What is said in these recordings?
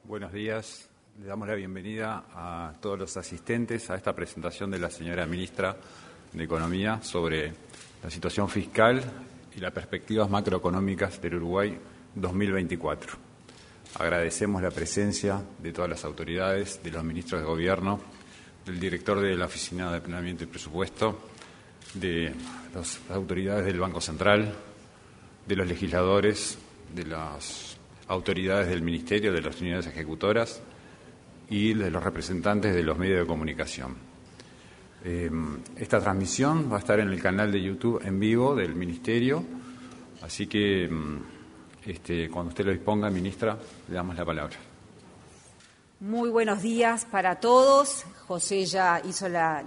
Buenos días. Le damos la bienvenida a todos los asistentes a esta presentación de la señora Ministra de Economía sobre la situación fiscal y las perspectivas macroeconómicas del Uruguay 2024. Agradecemos la presencia de todas las autoridades, de los ministros de Gobierno, del director de la Oficina de Planeamiento y Presupuesto, de las autoridades del Banco Central, de los legisladores, de las autoridades del Ministerio, de las unidades ejecutoras y de los representantes de los medios de comunicación. Esta transmisión va a estar en el canal de YouTube en vivo del Ministerio, así que cuando usted lo disponga, ministra, le damos la palabra. Muy buenos días para todos. José ya hizo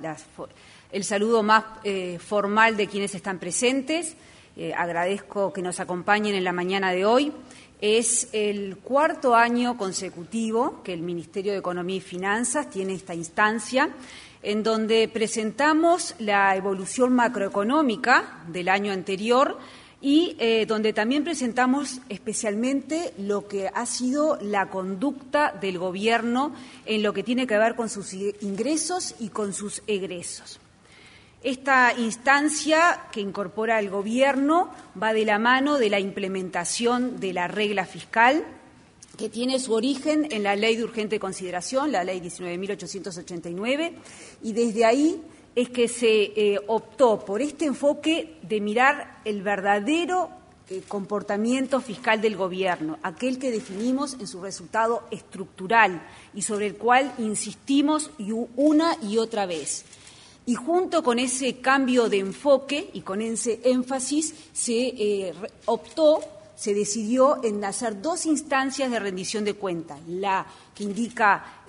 el saludo más formal de quienes están presentes. Agradezco que nos acompañen en la mañana de hoy. Es el cuarto año consecutivo que el Ministerio de Economía y Finanzas tiene esta instancia en donde presentamos la evolución macroeconómica del año anterior y donde también presentamos especialmente lo que ha sido la conducta del Gobierno en lo que tiene que ver con sus ingresos y con sus egresos. Esta instancia que incorpora el Gobierno va de la mano de la implementación de la regla fiscal, que tiene su origen en la Ley de Urgente Consideración, la Ley 19.889, y desde ahí es que se optó por este enfoque de mirar el verdadero comportamiento fiscal del Gobierno, aquel que definimos en su resultado estructural y sobre el cual insistimos una y otra vez. Y junto con ese cambio de enfoque y con ese énfasis se decidió en hacer dos instancias de rendición de cuentas, la que indica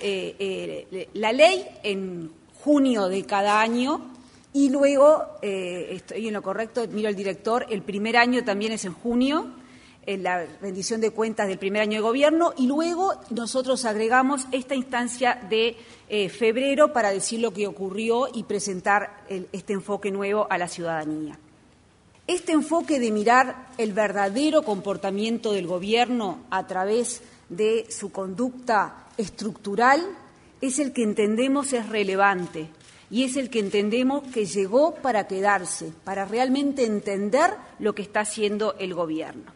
la ley en junio de cada año y luego, estoy en lo correcto, miro al director, el primer año también es en junio, en la rendición de cuentas del primer año de gobierno, y luego nosotros agregamos esta instancia de febrero para decir lo que ocurrió y presentar este enfoque nuevo a la ciudadanía. Este enfoque de mirar el verdadero comportamiento del Gobierno a través de su conducta estructural es el que entendemos es relevante y es el que entendemos que llegó para quedarse, para realmente entender lo que está haciendo el Gobierno.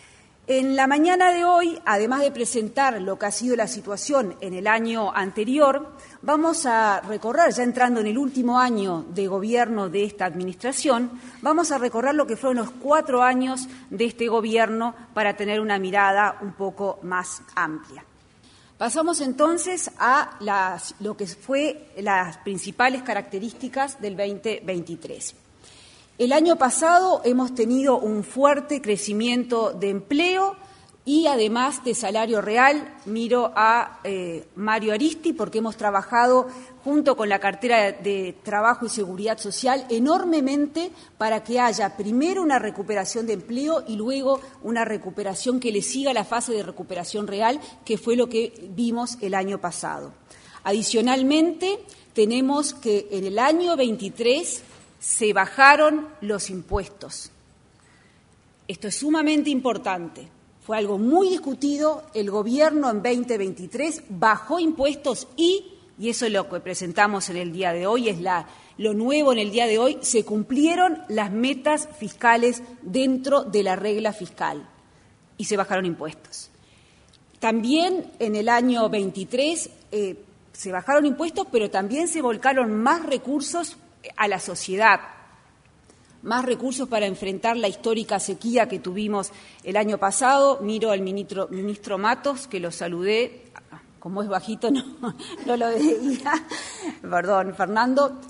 En la mañana de hoy, además de presentar lo que ha sido la situación en el año anterior, vamos a recorrer, ya entrando en el último año de gobierno de esta administración, vamos a recorrer lo que fueron los 4 años de este gobierno para tener una mirada un poco más amplia. Pasamos entonces a lo que fue las principales características del 2023. El año pasado hemos tenido un fuerte crecimiento de empleo y además de salario real. Miro a Mario Aristi porque hemos trabajado junto con la cartera de Trabajo y Seguridad Social enormemente para que haya primero una recuperación de empleo y luego una recuperación que le siga la fase de recuperación real, que fue lo que vimos el año pasado. Adicionalmente, tenemos que en el año 23 se bajaron los impuestos. Esto es sumamente importante. Fue algo muy discutido. El Gobierno en 2023 bajó impuestos y eso es lo que presentamos en el día de hoy, es lo nuevo en el día de hoy, se cumplieron las metas fiscales dentro de la regla fiscal y se bajaron impuestos. También en el año 23 se bajaron impuestos, pero también se volcaron más recursos a la sociedad, más recursos para enfrentar la histórica sequía que tuvimos el año pasado. Miro al ministro Matos, que lo saludé, como es bajito no lo veía, perdón, Fernando.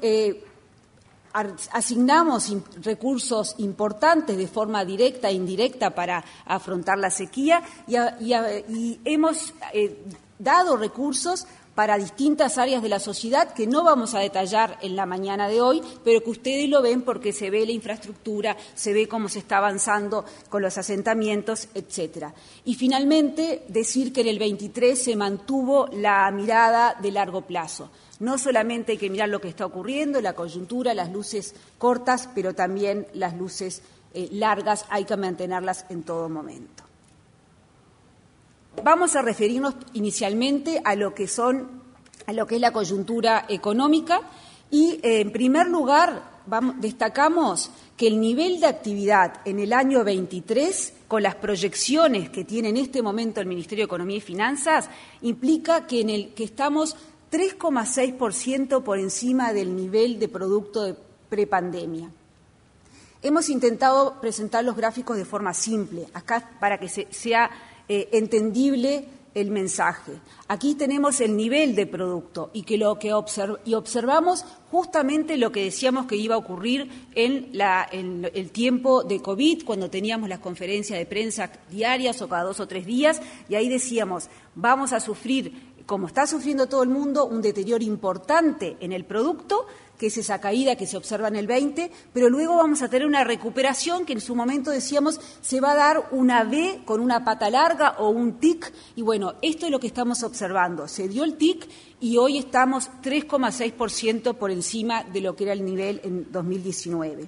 Asignamos recursos importantes de forma directa e indirecta para afrontar la sequía y hemos dado recursos para distintas áreas de la sociedad que no vamos a detallar en la mañana de hoy, pero que ustedes lo ven porque se ve la infraestructura, se ve cómo se está avanzando con los asentamientos, etcétera. Y finalmente, decir que en el 23 se mantuvo la mirada de largo plazo. No solamente hay que mirar lo que está ocurriendo, la coyuntura, las luces cortas, pero también las luces largas hay que mantenerlas en todo momento. vamos a referirnos inicialmente a lo que es la coyuntura económica y, en primer lugar, destacamos que el nivel de actividad en el año 23, con las proyecciones que tiene en este momento el Ministerio de Economía y Finanzas, implica que estamos 3,6% por encima del nivel de producto de prepandemia. Hemos intentado presentar los gráficos de forma simple, acá para que sea entendible el mensaje. Aquí tenemos el nivel de producto y observamos justamente lo que decíamos que iba a ocurrir en el tiempo de COVID, cuando teníamos las conferencias de prensa diarias o cada 2 o 3 días, y ahí decíamos, vamos a sufrir, como está sufriendo todo el mundo, un deterioro importante en el producto, que es esa caída que se observa en el 20, pero luego vamos a tener una recuperación que en su momento decíamos se va a dar una V con una pata larga o un tic, y bueno, esto es lo que estamos observando. Se dio el tic y hoy estamos 3,6% por encima de lo que era el nivel en 2019.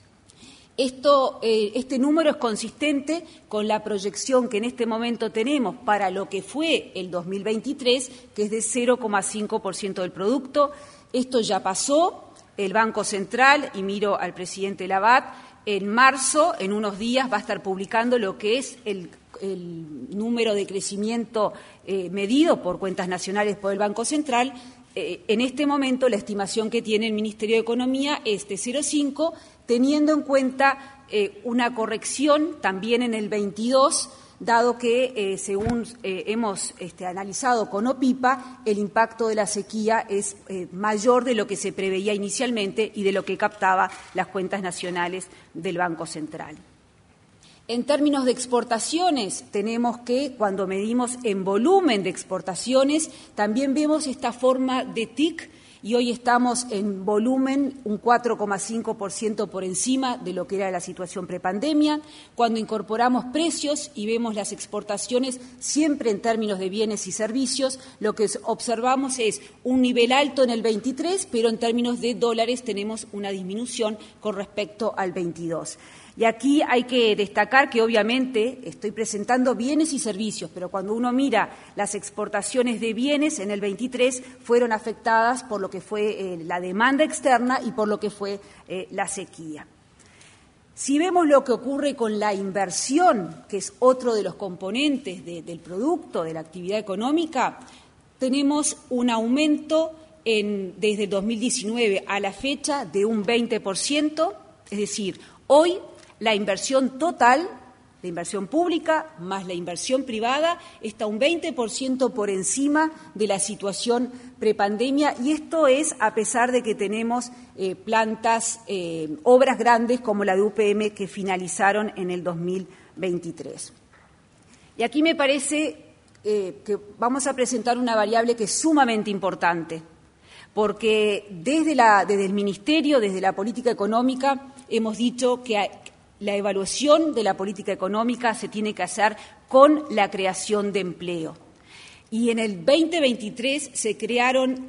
Este número es consistente con la proyección que en este momento tenemos para lo que fue el 2023, que es de 0,5% del producto. Esto ya pasó, el Banco Central, y miro al presidente Labat, en marzo, en unos días, va a estar publicando lo que es el número de crecimiento medido por cuentas nacionales por el Banco Central. En este momento, la estimación que tiene el Ministerio de Economía es de 0,5%, teniendo en cuenta una corrección también en el 22%, dado que, según hemos analizado con OPIPA, el impacto de la sequía es mayor de lo que se preveía inicialmente y de lo que captaba las cuentas nacionales del Banco Central. En términos de exportaciones, tenemos que, cuando medimos en volumen de exportaciones, también vemos esta forma de TIC, y hoy estamos en volumen un 4,5% por encima de lo que era la situación prepandemia. Cuando incorporamos precios y vemos las exportaciones siempre en términos de bienes y servicios, lo que observamos es un nivel alto en el 23, pero en términos de dólares tenemos una disminución con respecto al 22. Y aquí hay que destacar que obviamente estoy presentando bienes y servicios, pero cuando uno mira las exportaciones de bienes en el 23 fueron afectadas por lo que fue la demanda externa y por lo que fue la sequía. Si vemos lo que ocurre con la inversión, que es otro de los componentes del producto, de la actividad económica, tenemos un aumento desde el 2019 a la fecha de un 20%, es decir, hoy la inversión total, la inversión pública más la inversión privada, está un 20% por encima de la situación prepandemia, y esto es a pesar de que tenemos obras grandes como la de UPM que finalizaron en el 2023. Y aquí me parece que vamos a presentar una variable que es sumamente importante, porque desde el Ministerio, desde la política económica, hemos dicho que la evaluación de la política económica se tiene que hacer con la creación de empleo. Y en el 2023 se crearon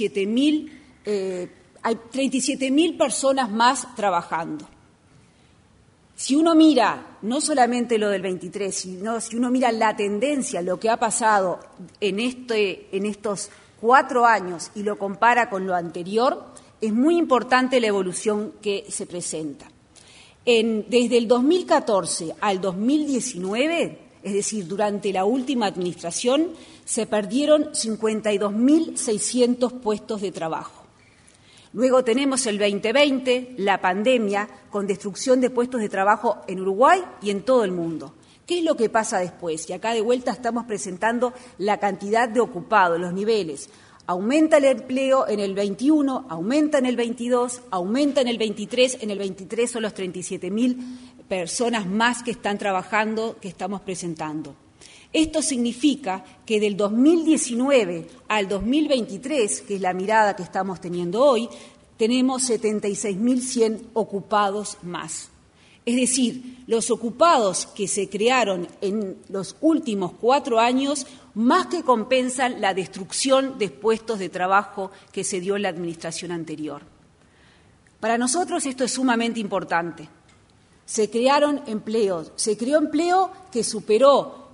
37.000 personas más trabajando. Si uno mira no solamente lo del 23, sino si uno mira la tendencia, lo que ha pasado en estos 4 años y lo compara con lo anterior, es muy importante la evolución que se presenta. Desde el 2014 al 2019, es decir, durante la última administración, se perdieron 52.600 puestos de trabajo. Luego tenemos el 2020, la pandemia, con destrucción de puestos de trabajo en Uruguay y en todo el mundo. ¿Qué es lo que pasa después? Y acá de vuelta estamos presentando la cantidad de ocupados, los niveles. Aumenta el empleo en el 21, aumenta en el 22, aumenta en el 23. En el 23 son los 37.000 personas más que están trabajando, que estamos presentando. Esto significa que del 2019 al 2023, que es la mirada que estamos teniendo hoy, tenemos 76.100 ocupados más. Es decir, los ocupados que se crearon en los últimos 4 años más que compensan la destrucción de puestos de trabajo que se dio en la administración anterior. Para nosotros esto es sumamente importante. Se crearon empleos, se creó empleo que superó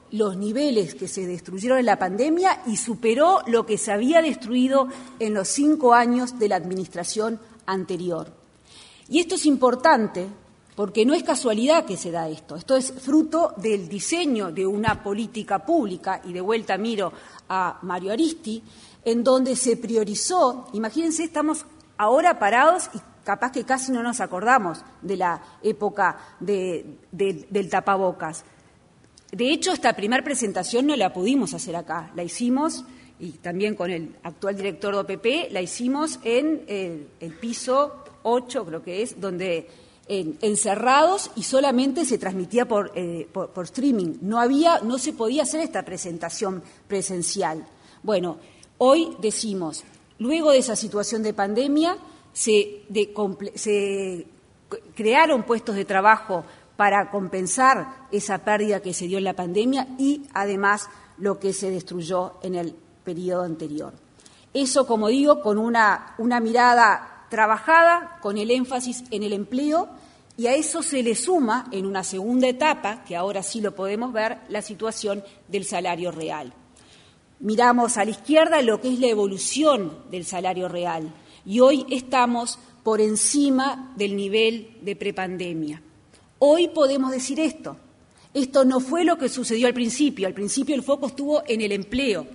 los niveles que se destruyeron en la pandemia y superó lo que se había destruido en los 5 años de la administración anterior. Y esto es importante porque no es casualidad que se da esto. Esto es fruto del diseño de una política pública, y de vuelta miro a Mario Aristi, en donde se priorizó. Imagínense, estamos ahora parados y capaz que casi no nos acordamos de la época del tapabocas. De hecho, esta primera presentación no la pudimos hacer acá, la hicimos, y también con el actual director de OPP, la hicimos en el piso 8, creo que es, donde encerrados, y solamente se transmitía por streaming. No se podía hacer esta presentación presencial. Bueno, hoy decimos, luego de esa situación de pandemia, se crearon puestos de trabajo para compensar esa pérdida que se dio en la pandemia y, además, lo que se destruyó en el periodo anterior. Eso, como digo, con una mirada trabajada, con el énfasis en el empleo, y a eso se le suma, en una segunda etapa, que ahora sí lo podemos ver, la situación del salario real. Miramos a la izquierda lo que es la evolución del salario real, y hoy estamos por encima del nivel de prepandemia. Hoy podemos decir esto. Esto no fue lo que sucedió al principio. Al principio el foco estuvo en el empleo.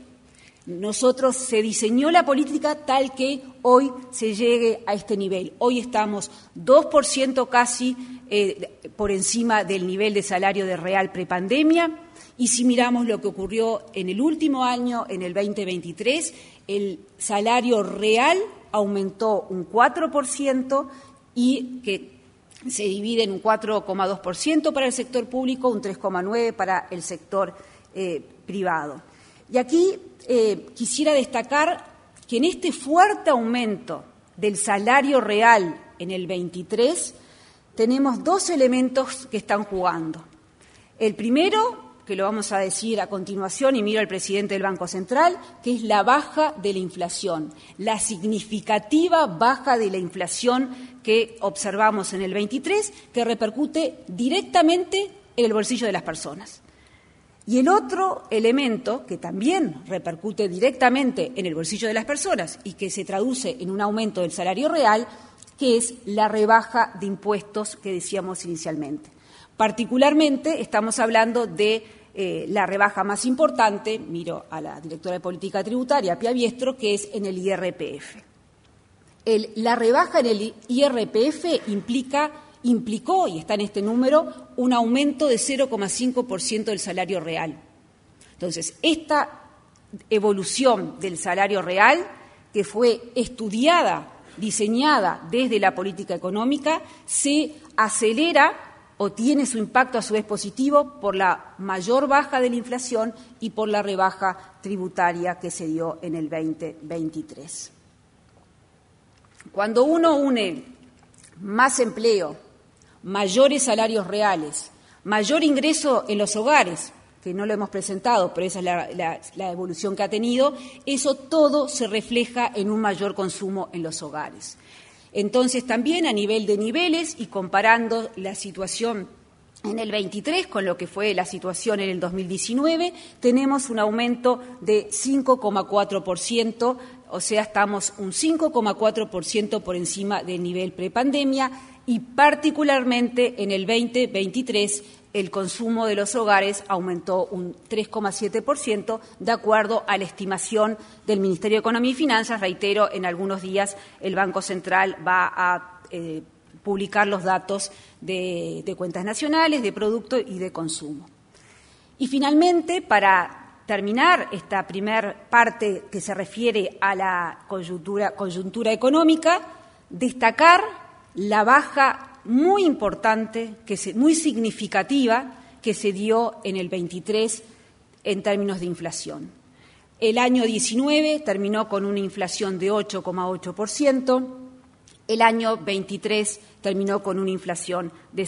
Se diseñó la política tal que hoy se llegue a este nivel. Hoy estamos 2% casi por encima del nivel de salario de real prepandemia, y si miramos lo que ocurrió en el último año, en el 2023, el salario real aumentó un 4% y que se divide en un 4,2% para el sector público, un 3,9% para el sector privado. Y aquí quisiera destacar que en este fuerte aumento del salario real en el 23 tenemos 2 elementos que están jugando. El primero, que lo vamos a decir a continuación, y miro al presidente del Banco Central, que es la baja de la inflación, la significativa baja de la inflación que observamos en el 23, que repercute directamente en el bolsillo de las personas. Y el otro elemento, que también repercute directamente en el bolsillo de las personas y que se traduce en un aumento del salario real, que es la rebaja de impuestos que decíamos inicialmente. Particularmente estamos hablando de la rebaja más importante, miro a la directora de Política Tributaria, Pia Biestro, que es en el IRPF. La rebaja en el IRPF implicó, y está en este número, un aumento de 0,5% del salario real. Entonces, esta evolución del salario real, que fue estudiada, diseñada desde la política económica, se acelera o tiene su impacto a su vez positivo por la mayor baja de la inflación y por la rebaja tributaria que se dio en el 2023. Cuando uno une más empleo, mayores salarios reales, mayor ingreso en los hogares, que no lo hemos presentado, pero esa es la evolución que ha tenido, eso todo se refleja en un mayor consumo en los hogares. Entonces, también a nivel de niveles y comparando la situación en el 23 con lo que fue la situación en el 2019, tenemos un aumento de 5,4%, o sea, estamos un 5,4% por encima del nivel prepandemia, y particularmente en el 2023 el consumo de los hogares aumentó un 3,7%, de acuerdo a la estimación del Ministerio de Economía y Finanzas. Reitero, en algunos días el Banco Central va a publicar los datos de cuentas nacionales, de producto y de consumo. Y finalmente, para terminar esta primer parte que se refiere a la coyuntura económica, destacar la baja muy importante, muy significativa, que se dio en el 23 en términos de inflación. El año 19 terminó con una inflación de 8,8%, el año 23 terminó con una inflación de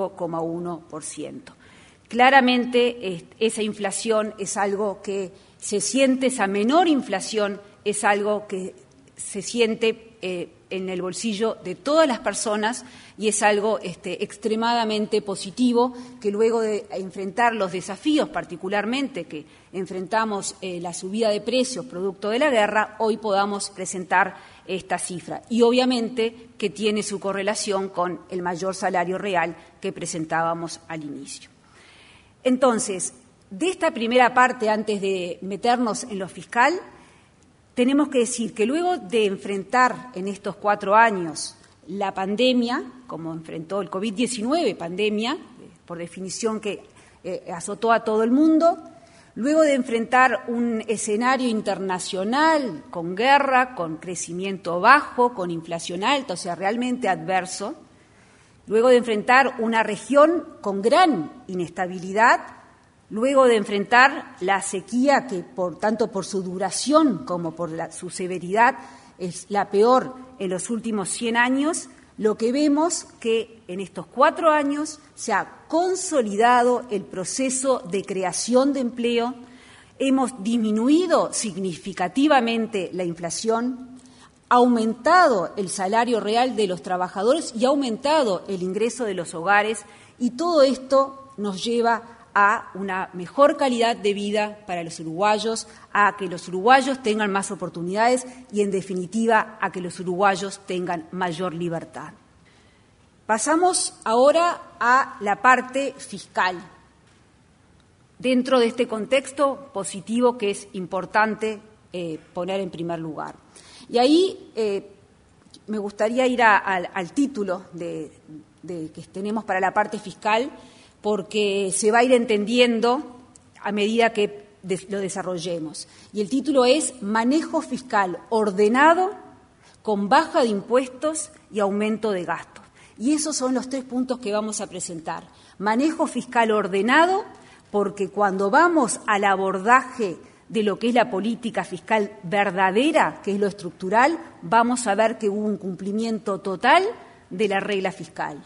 5,1%. Claramente esa inflación es algo que se siente, esa menor inflación es algo que se siente en el bolsillo de todas las personas y es algo extremadamente positivo que luego de enfrentar los desafíos, particularmente que enfrentamos la subida de precios producto de la guerra, hoy podamos presentar esta cifra. Y obviamente que tiene su correlación con el mayor salario real que presentábamos al inicio. Entonces, de esta primera parte, antes de meternos en lo fiscal, tenemos que decir que luego de enfrentar en estos 4 años la pandemia, como enfrentó el COVID-19, pandemia, por definición que azotó a todo el mundo, luego de enfrentar un escenario internacional con guerra, con crecimiento bajo, con inflación alta, o sea, realmente adverso, luego de enfrentar una región con gran inestabilidad, luego de enfrentar la sequía que, tanto por su duración como por su severidad, es la peor en los últimos 100 años, lo que vemos que en estos 4 años se ha consolidado el proceso de creación de empleo, hemos disminuido significativamente la inflación, aumentado el salario real de los trabajadores y aumentado el ingreso de los hogares, y todo esto nos lleva a una mejor calidad de vida para los uruguayos, a que los uruguayos tengan más oportunidades y, en definitiva, a que los uruguayos tengan mayor libertad. Pasamos ahora a la parte fiscal, dentro de este contexto positivo que es importante poner en primer lugar. Y ahí me gustaría ir al título que tenemos para la parte fiscal, porque se va a ir entendiendo a medida que lo desarrollemos. Y el título es Manejo fiscal ordenado, con baja de impuestos y aumento de gastos. Y esos son los 3 puntos que vamos a presentar. Manejo fiscal ordenado, porque cuando vamos al abordaje de lo que es la política fiscal verdadera, que es lo estructural, vamos a ver que hubo un cumplimiento total de la regla fiscal.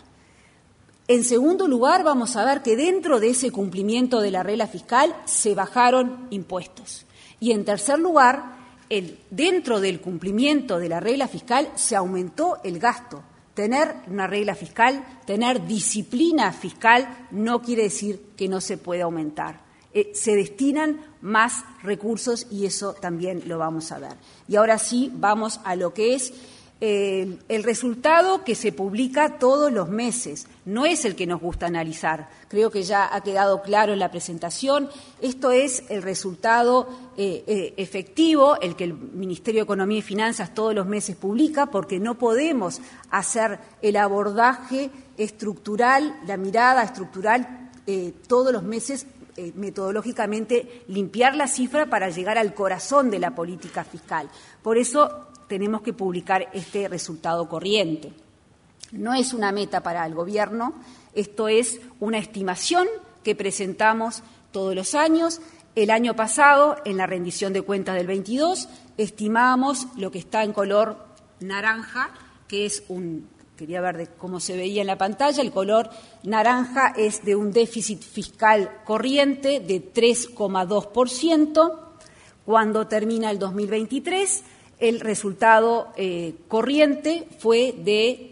En segundo lugar, vamos a ver que dentro de ese cumplimiento de la regla fiscal se bajaron impuestos. Y en tercer lugar, dentro del cumplimiento de la regla fiscal se aumentó el gasto. Tener una regla fiscal, tener disciplina fiscal, no quiere decir que no se pueda aumentar. Se destinan más recursos y eso también lo vamos a ver. Y ahora sí, vamos a lo que es el resultado que se publica todos los meses. No es el que nos gusta analizar. Creo que ya ha quedado claro en la presentación. Esto es el resultado efectivo, el que el Ministerio de Economía y Finanzas todos los meses publica, porque no podemos hacer el abordaje estructural, la mirada estructural todos los meses, metodológicamente limpiar la cifra para llegar al corazón de la política fiscal. Por eso tenemos que publicar este resultado corriente. No es una meta para el Gobierno, esto es una estimación que presentamos todos los años. El año pasado, en la rendición de cuentas del 22, estimábamos lo que está en color naranja, que es quería ver cómo se veía en la pantalla, el color naranja es de un déficit fiscal corriente de 3,2%. Cuando termina el 2023, el resultado corriente fue de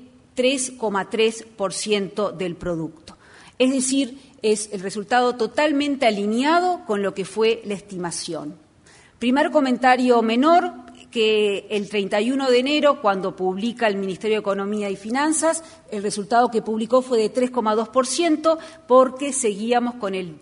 3,3% del producto. Es decir, es el resultado totalmente alineado con lo que fue la estimación. Primer comentario menor, que el 31 de enero, cuando publica el Ministerio de Economía y Finanzas, el resultado que publicó fue de 3,2%, porque seguíamos con el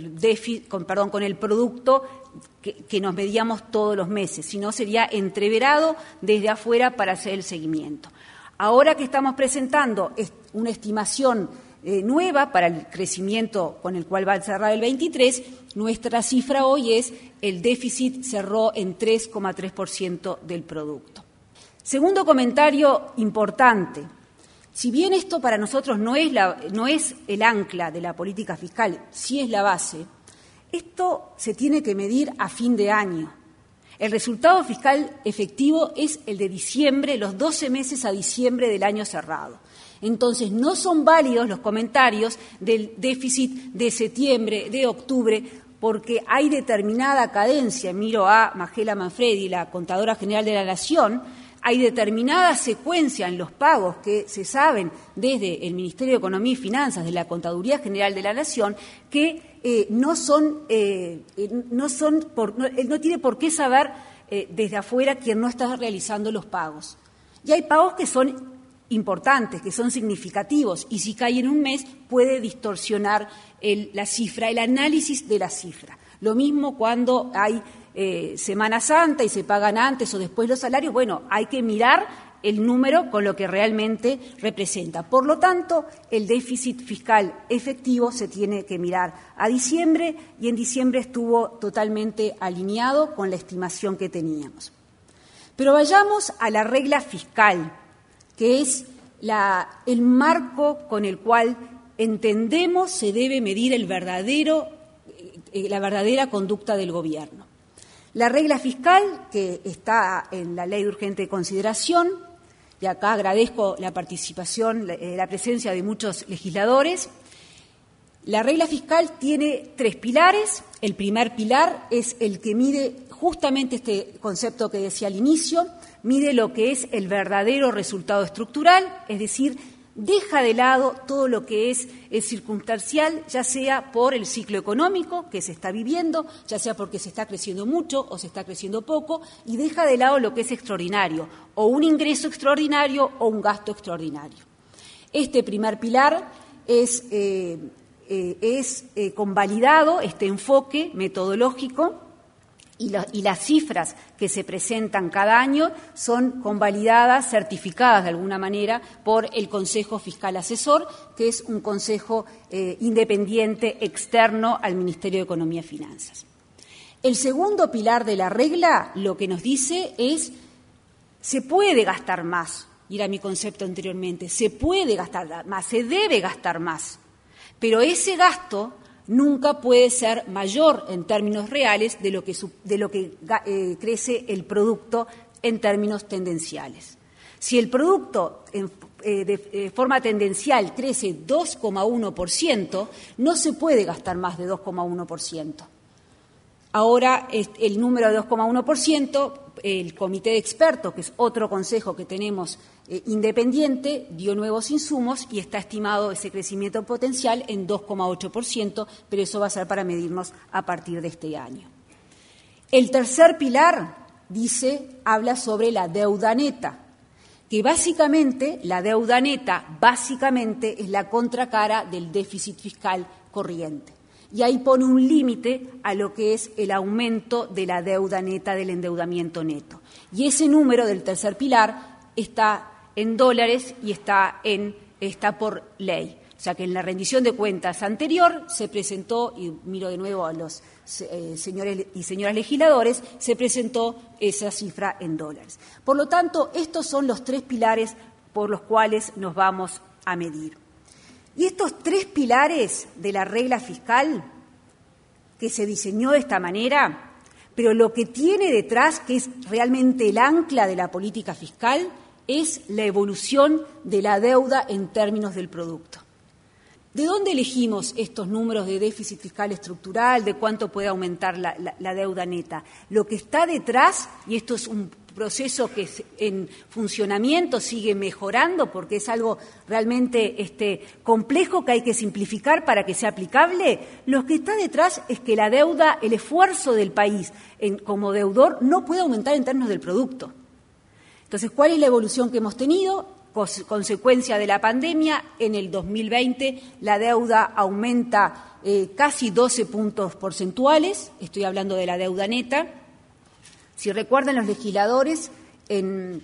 producto que nos medíamos todos los meses, si no sería entreverado desde afuera para hacer el seguimiento. Ahora que estamos presentando una estimación nueva para el crecimiento con el cual va a cerrar el 23, nuestra cifra hoy es el déficit cerró en 3,3% del producto. Segundo comentario importante. Si bien esto para nosotros no es el ancla de la política fiscal, sí es la base, esto se tiene que medir a fin de año. El resultado fiscal efectivo es el de diciembre, los 12 meses a diciembre del año cerrado. Entonces, no son válidos los comentarios del déficit de septiembre, de octubre, porque hay determinada cadencia. Miro a Magela Manfredi, la Contadora General de la Nación, hay determinada secuencia en los pagos que se saben desde el Ministerio de Economía y Finanzas, de la Contaduría General de la Nación, que no tiene por qué saber desde afuera quien no está realizando los pagos. Y hay pagos que son importantes, que son significativos, y si cae en un mes puede distorsionar la cifra, el análisis de la cifra. Lo mismo cuando hay Semana Santa y se pagan antes o después los salarios, bueno, hay que mirar el número con lo que realmente representa. Por lo tanto, el déficit fiscal efectivo se tiene que mirar a diciembre, y en diciembre estuvo totalmente alineado con la estimación que teníamos. Pero vayamos a la regla fiscal, que es el marco con el cual entendemos se debe medir la verdadera conducta del Gobierno. La regla fiscal, que está en la Ley de Urgente Consideración, y acá agradezco la participación, la presencia de muchos legisladores. La regla fiscal tiene 3 pilares. El primer pilar es el que mide justamente este concepto que decía al inicio, mide lo que es el verdadero resultado estructural, es decir, deja de lado todo lo que es circunstancial, ya sea por el ciclo económico que se está viviendo, ya sea porque se está creciendo mucho o se está creciendo poco, y deja de lado lo que es extraordinario, o un ingreso extraordinario o un gasto extraordinario. Este primer pilar es convalidado, este enfoque metodológico, y las cifras que se presentan cada año son convalidadas, certificadas de alguna manera por el Consejo Fiscal Asesor, que es un consejo independiente externo al Ministerio de Economía y Finanzas. El segundo pilar de la regla lo que nos dice es: se puede gastar más, y era mi concepto anteriormente, se puede gastar más, se debe gastar más, pero ese gasto nunca puede ser mayor en términos reales de lo que crece el producto en términos tendenciales. Si el producto de forma tendencial crece 2,1%, no se puede gastar más de 2,1%. Ahora el número de 2,1%, el Comité de Expertos, que es otro consejo que tenemos independiente, dio nuevos insumos y está estimado ese crecimiento potencial en 2,8%, pero eso va a ser para medirnos a partir de este año. El tercer pilar habla sobre la deuda neta, que básicamente la deuda neta es la contracara del déficit fiscal corriente. Y ahí pone un límite a lo que es el aumento de la deuda neta, del endeudamiento neto. Y ese número del tercer pilar está en dólares y está por ley. O sea que en la rendición de cuentas anterior se presentó, y miro de nuevo a los señores y señoras legisladores, se presentó esa cifra en dólares. Por lo tanto, estos son los 3 pilares por los cuales nos vamos a medir. Y estos 3 pilares de la regla fiscal, que se diseñó de esta manera, pero lo que tiene detrás, que es realmente el ancla de la política fiscal, es la evolución de la deuda en términos del producto. ¿De dónde elegimos estos números de déficit fiscal estructural, de cuánto puede aumentar la deuda neta? Lo que está detrás, y esto es un proceso que en funcionamiento sigue mejorando porque es algo realmente complejo que hay que simplificar para que sea aplicable, lo que está detrás es que la deuda, el esfuerzo del país como deudor no puede aumentar en términos del producto. Entonces, ¿cuál es la evolución que hemos tenido? Consecuencia de la pandemia, en el 2020 la deuda aumenta casi 12 puntos porcentuales, estoy hablando de la deuda neta. Si recuerdan los legisladores, en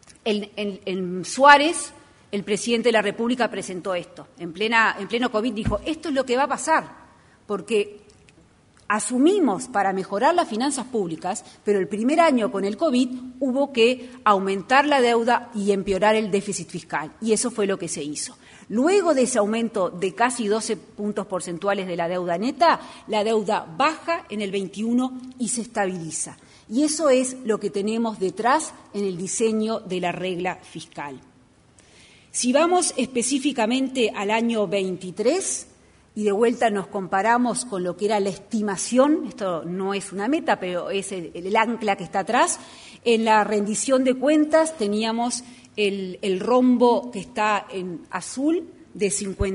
Suárez, el presidente de la República presentó esto. En pleno COVID dijo, esto es lo que va a pasar, porque asumimos para mejorar las finanzas públicas, pero el primer año con el COVID hubo que aumentar la deuda y empeorar el déficit fiscal, y eso fue lo que se hizo. Luego de ese aumento de casi 12 puntos porcentuales de la deuda neta, la deuda baja en el 21 y se estabiliza. Y eso es lo que tenemos detrás en el diseño de la regla fiscal. Si vamos específicamente al año 23, y de vuelta nos comparamos con lo que era la estimación, esto no es una meta, pero es el ancla que está atrás, en la rendición de cuentas teníamos el rombo que está en azul de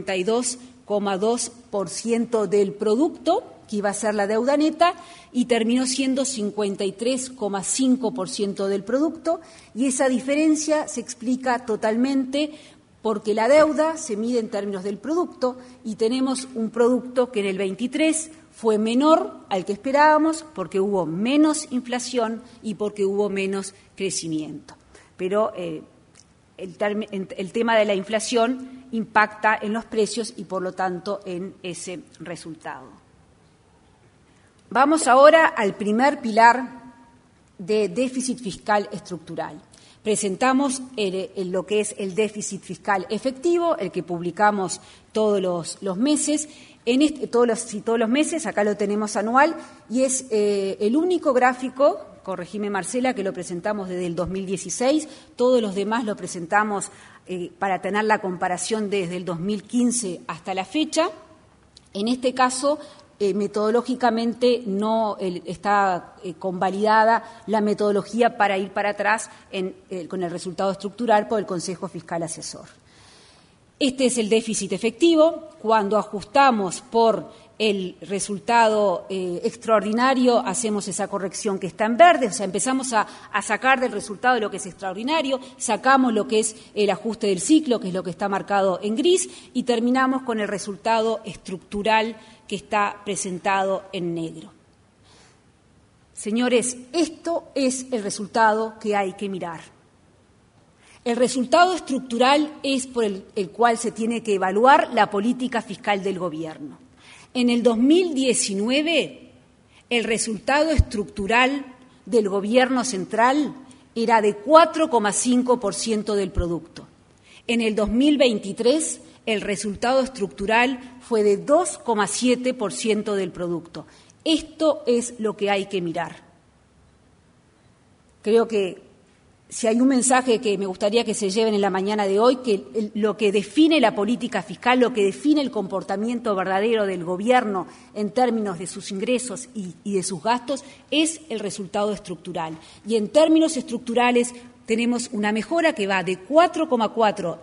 52,2% del producto, que iba a ser la deuda neta, y terminó siendo 53,5% del producto, y esa diferencia se explica totalmente porque la deuda se mide en términos del producto y tenemos un producto que en el 23 fue menor al que esperábamos porque hubo menos inflación y porque hubo menos crecimiento. Pero el tema de la inflación impacta en los precios y, por lo tanto, en ese resultado. Vamos ahora al primer pilar de déficit fiscal estructural. Presentamos lo que es el déficit fiscal efectivo, el que publicamos todos los meses. Todos los meses, acá lo tenemos anual, y es el único gráfico, corregime Marcela, que lo presentamos desde el 2016. Todos los demás lo presentamos para tener la comparación desde el 2015 hasta la fecha. En este caso, metodológicamente no está convalidada la metodología para ir para atrás con el resultado estructural por el Consejo Fiscal Asesor. Este es el déficit efectivo. Cuando ajustamos por el resultado extraordinario, hacemos esa corrección que está en verde, o sea, empezamos a sacar del resultado lo que es extraordinario, sacamos lo que es el ajuste del ciclo, que es lo que está marcado en gris, y terminamos con el resultado estructural que está presentado en negro. Señores, esto es el resultado que hay que mirar. El resultado estructural es por el cual se tiene que evaluar la política fiscal del Gobierno. En el 2019, el resultado estructural del Gobierno central era de 4,5% del producto. En el 2023, el resultado estructural fue de 2,7% del producto. Esto es lo que hay que mirar. Creo que si hay un mensaje que me gustaría que se lleven en la mañana de hoy, que lo que define la política fiscal, lo que define el comportamiento verdadero del Gobierno en términos de sus ingresos y de sus gastos, es el resultado estructural. Y en términos estructurales tenemos una mejora que va de 4,5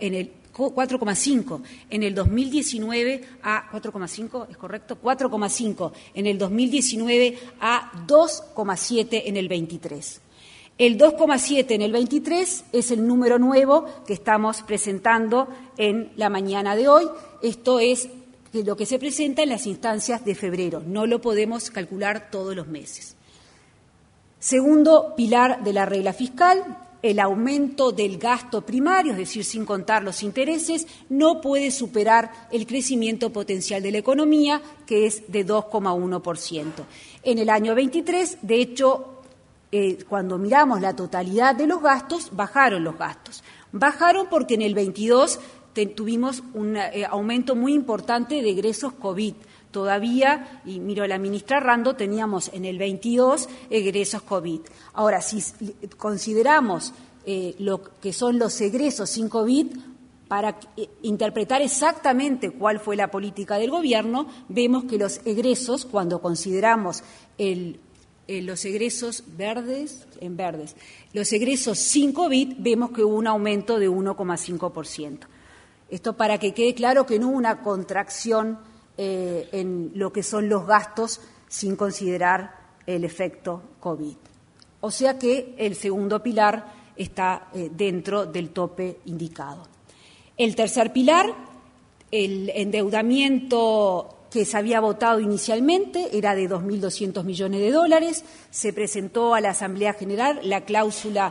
en el 2019 a 4,5, ¿es correcto? 4,5 en el 2019 a 2,7 en el 23. El 2,7 en el 23 es el número nuevo que estamos presentando en la mañana de hoy. Esto es lo que se presenta en las instancias de febrero. No lo podemos calcular todos los meses. Segundo pilar de la regla fiscal, el aumento del gasto primario, es decir, sin contar los intereses, no puede superar el crecimiento potencial de la economía, que es de 2,1%. En el año 23, de hecho, cuando miramos la totalidad de los gastos, bajaron los gastos. Bajaron porque en el 22 tuvimos un aumento muy importante de egresos COVID. Todavía, y miro a la ministra Rando, teníamos en el 22 egresos COVID. Ahora, si consideramos lo que son los egresos sin COVID, para interpretar exactamente cuál fue la política del Gobierno, vemos que los egresos, cuando consideramos los egresos los egresos sin COVID, vemos que hubo un aumento de 1,5%. Esto para que quede claro que no hubo una contracción en lo que son los gastos sin considerar el efecto COVID. O sea que el segundo pilar está dentro del tope indicado. El tercer pilar, el endeudamiento que se había votado inicialmente, era de $2.200 millones. Se presentó a la Asamblea General la cláusula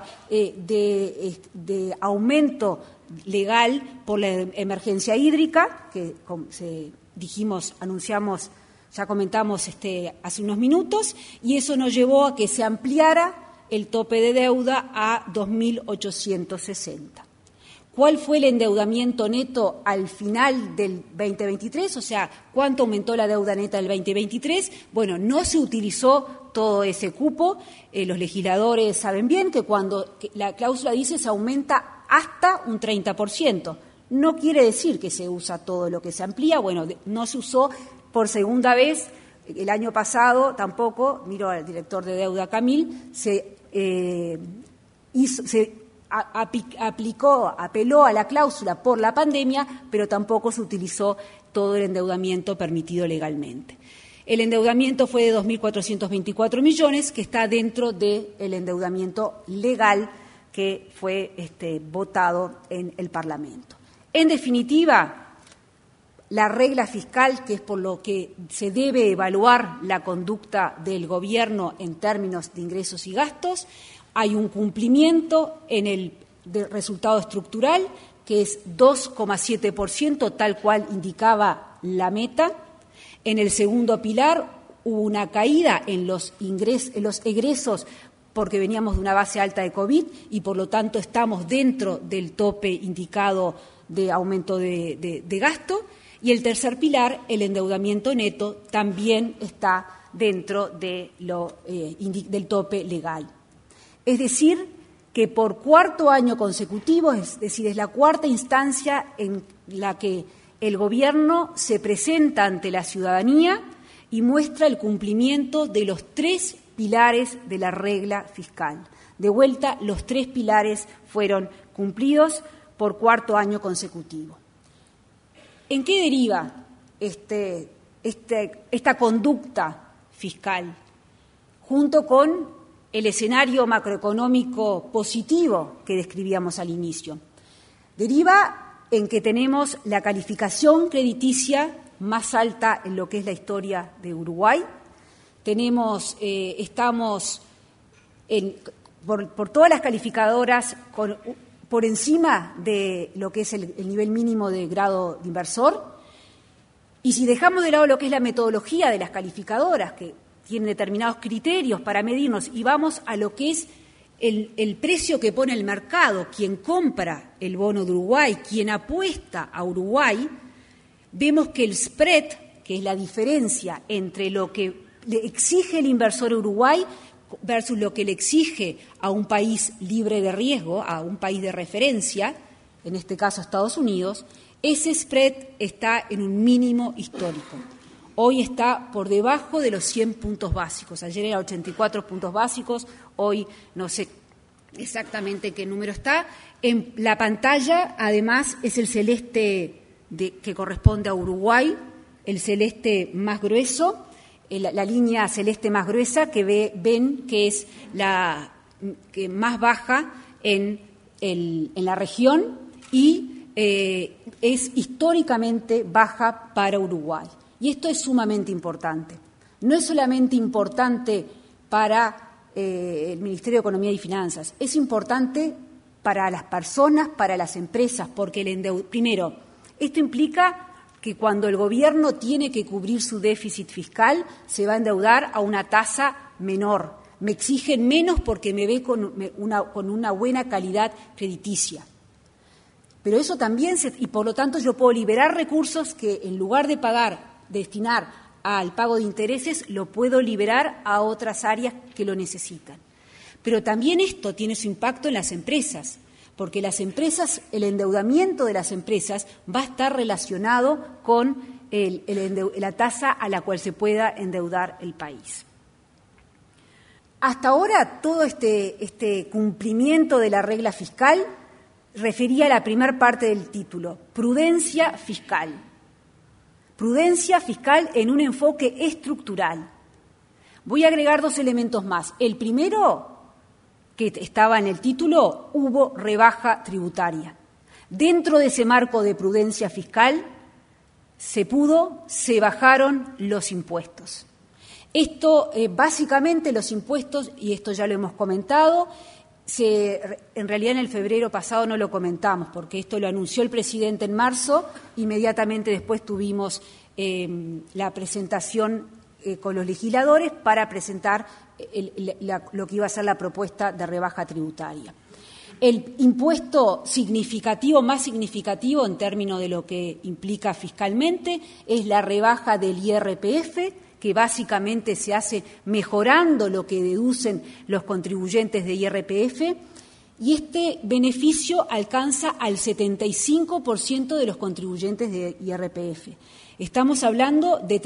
de aumento legal por la emergencia hídrica, que anunciamos, ya comentamos hace unos minutos, y eso nos llevó a que se ampliara el tope de deuda a 2.860. ¿Cuál fue el endeudamiento neto al final del 2023? O sea, ¿cuánto aumentó la deuda neta del 2023? Bueno, no se utilizó todo ese cupo. Los legisladores saben bien que cuando la cláusula dice se aumenta hasta un 30%. No quiere decir que se usa todo lo que se amplía. Bueno, no se usó por segunda vez. El año pasado tampoco, miro al director de deuda Camil, apeló a la cláusula por la pandemia, pero tampoco se utilizó todo el endeudamiento permitido legalmente. El endeudamiento fue de 2.424 millones, que está dentro del endeudamiento legal que fue votado en el Parlamento. En definitiva, la regla fiscal, que es por lo que se debe evaluar la conducta del Gobierno en términos de ingresos y gastos, hay un cumplimiento en el resultado estructural, que es 2,7%, tal cual indicaba la meta. En el segundo pilar hubo una caída en los egresos porque veníamos de una base alta de COVID y, por lo tanto, estamos dentro del tope indicado de aumento de gasto. Y el tercer pilar, el endeudamiento neto, también está dentro del tope legal. Es decir, que por cuarto año consecutivo, es decir, es la cuarta instancia en la que el Gobierno se presenta ante la ciudadanía y muestra el cumplimiento de los 3 pilares de la regla fiscal. De vuelta, los 3 pilares fueron cumplidos por cuarto año consecutivo. ¿En qué deriva esta conducta fiscal? Junto con el escenario macroeconómico positivo que describíamos al inicio. Deriva en que tenemos la calificación crediticia más alta en lo que es la historia de Uruguay. Estamos por todas las calificadoras por encima de lo que es el nivel mínimo de grado de inversor. Y si dejamos de lado lo que es la metodología de las calificadoras, que tienen determinados criterios para medirnos, y vamos a lo que es el precio que pone el mercado, quien compra el bono de Uruguay, quien apuesta a Uruguay, vemos que el spread, que es la diferencia entre lo que le exige el inversor a Uruguay versus lo que le exige a un país libre de riesgo, a un país de referencia, en este caso Estados Unidos, ese spread está en un mínimo histórico. Hoy está por debajo de los 100 puntos básicos. Ayer era 84 puntos básicos, hoy no sé exactamente qué número está. En la pantalla, además, es el celeste que corresponde a Uruguay, el celeste más grueso, la línea celeste más gruesa que ven que es la que más baja en la región y es históricamente baja para Uruguay. Y esto es sumamente importante. No es solamente importante para el Ministerio de Economía y Finanzas, es importante para las personas, para las empresas, porque primero, esto implica que cuando el Gobierno tiene que cubrir su déficit fiscal, se va a endeudar a una tasa menor. Me exigen menos porque me ve con una buena calidad crediticia. Pero eso también, y por lo tanto yo puedo liberar recursos que en lugar de destinar al pago de intereses, lo puedo liberar a otras áreas que lo necesitan. Pero también esto tiene su impacto en las empresas, porque las empresas, el endeudamiento de las empresas va a estar relacionado con la tasa a la cual se pueda endeudar el país. Hasta ahora, todo este cumplimiento de la regla fiscal refería a la primera parte del título, prudencia fiscal. Prudencia fiscal en un enfoque estructural. Voy a agregar 2 elementos más. El primero, que estaba en el título, hubo rebaja tributaria. Dentro de ese marco de prudencia fiscal se bajaron los impuestos. Esto, básicamente los impuestos, y esto ya lo hemos comentado, en realidad en el febrero pasado no lo comentamos, porque esto lo anunció el presidente en marzo, inmediatamente después tuvimos la presentación con los legisladores para presentar lo que iba a ser la propuesta de rebaja tributaria. El impuesto más significativo en términos de lo que implica fiscalmente es la rebaja del IRPF, que básicamente se hace mejorando lo que deducen los contribuyentes de IRPF, y este beneficio alcanza al 75% de los contribuyentes de IRPF. Estamos hablando de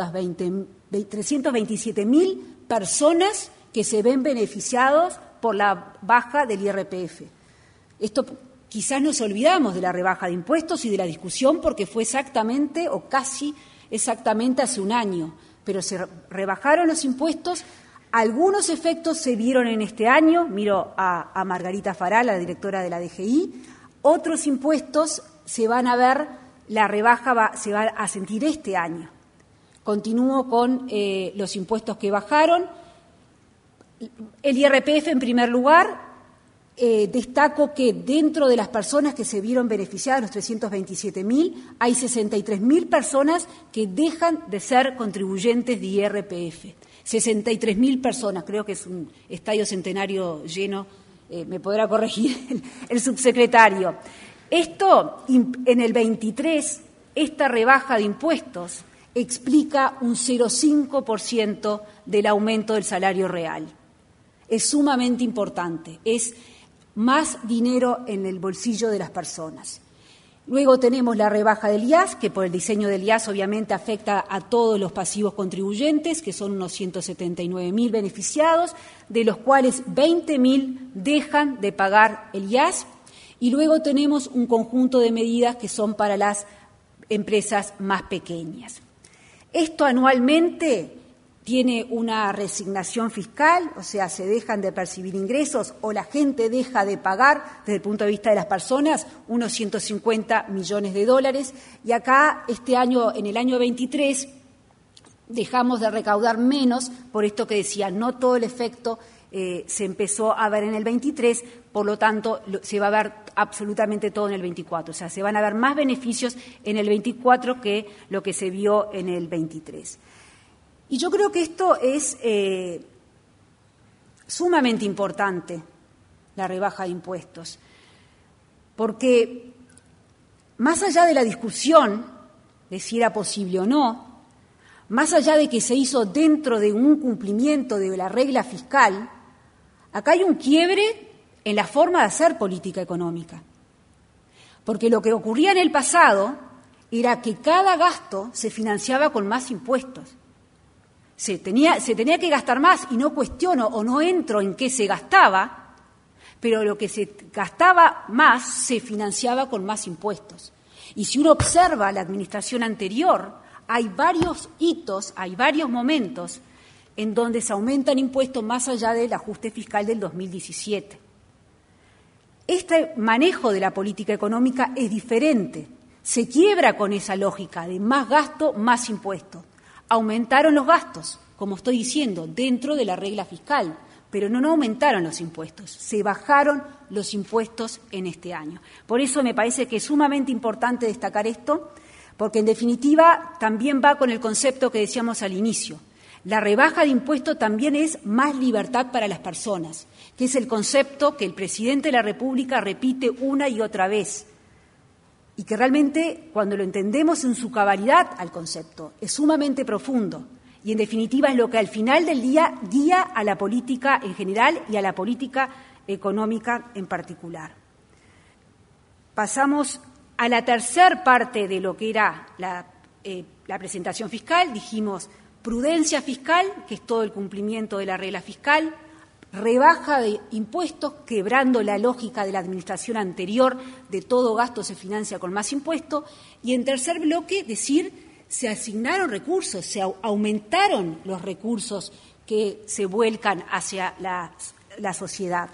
327.000 personas que se ven beneficiados por la baja del IRPF. Esto quizás nos olvidamos de la rebaja de impuestos y de la discusión porque fue exactamente o casi exactamente hace un año, pero se rebajaron los impuestos. Algunos efectos se vieron en este año, miro a Margarita Fará, la directora de la DGI, otros impuestos se van a ver, la rebaja se va a sentir este año. Continúo con los impuestos que bajaron. El IRPF, en primer lugar, destaco que dentro de las personas que se vieron beneficiadas, los 327.000, hay 63.000 personas que dejan de ser contribuyentes de IRPF. 63.000 personas, creo que es un estadio centenario lleno, me podrá corregir el subsecretario. Esto, en el 23, esta rebaja de impuestos explica un 0,5% del aumento del salario real. Es sumamente importante, es más dinero en el bolsillo de las personas. Luego tenemos la rebaja del IAS, que por el diseño del IAS obviamente afecta a todos los pasivos contribuyentes, que son unos 179.000 beneficiados, de los cuales 20.000 dejan de pagar el IAS. Y luego tenemos un conjunto de medidas que son para las empresas más pequeñas. Esto anualmente tiene una resignación fiscal, o sea, se dejan de percibir ingresos o la gente deja de pagar, desde el punto de vista de las personas, unos 150 millones de dólares. Y acá, este año, en el año 23, dejamos de recaudar menos, por esto que decía, no todo el efecto se empezó a ver en el 23, por lo tanto, se va a ver absolutamente todo en el 24. O sea, se van a ver más beneficios en el 24 que lo que se vio en el 23. Y yo creo que esto es sumamente importante, la rebaja de impuestos, porque más allá de la discusión de si era posible o no, más allá de que se hizo dentro de un cumplimiento de la regla fiscal, acá hay un quiebre en la forma de hacer política económica. Porque lo que ocurría en el pasado era que cada gasto se financiaba con más impuestos. Se tenía que gastar más, y no cuestiono o no entro en qué se gastaba, pero lo que se gastaba más se financiaba con más impuestos. Y si uno observa la administración anterior, hay varios hitos, hay varios momentos en donde se aumentan impuestos más allá del ajuste fiscal del 2017. Este manejo de la política económica es diferente, se quiebra con esa lógica de más gasto, más impuesto. Aumentaron los gastos, como estoy diciendo, dentro de la regla fiscal, pero no aumentaron los impuestos, se bajaron los impuestos en este año. Por eso me parece que es sumamente importante destacar esto, porque en definitiva también va con el concepto que decíamos al inicio. La rebaja de impuestos también es más libertad para las personas, que es el concepto que el presidente de la República repite una y otra vez, y que realmente, cuando lo entendemos en su cabalidad al concepto, es sumamente profundo y, en definitiva, es lo que al final del día guía a la política en general y a la política económica en particular. Pasamos a la tercer parte de lo que era la presentación fiscal. Dijimos prudencia fiscal, que es todo el cumplimiento de la regla fiscal, rebaja de impuestos, quebrando la lógica de la administración anterior de todo gasto se financia con más impuestos, y en tercer bloque decir se asignaron recursos, se aumentaron los recursos que se vuelcan hacia la sociedad.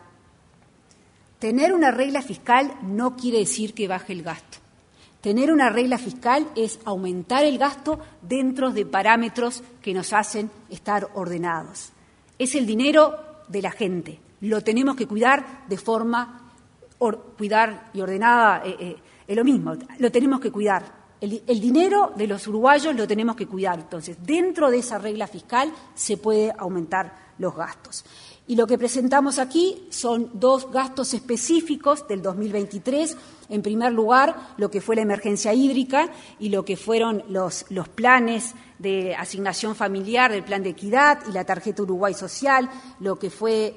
Tener una regla fiscal no quiere decir que baje el gasto. Tener una regla fiscal es aumentar el gasto dentro de parámetros que nos hacen estar ordenados. Es el dinero de la gente. Lo tenemos que cuidar de forma cuidar y ordenada, es lo mismo, lo tenemos que cuidar. El dinero de los uruguayos lo tenemos que cuidar. Entonces, dentro de esa regla fiscal se puede aumentar los gastos. Y lo que presentamos aquí son dos gastos específicos del 2023. En primer lugar, lo que fue la emergencia hídrica y lo que fueron los planes de asignación familiar, del plan de equidad y la tarjeta Uruguay Social, lo que fue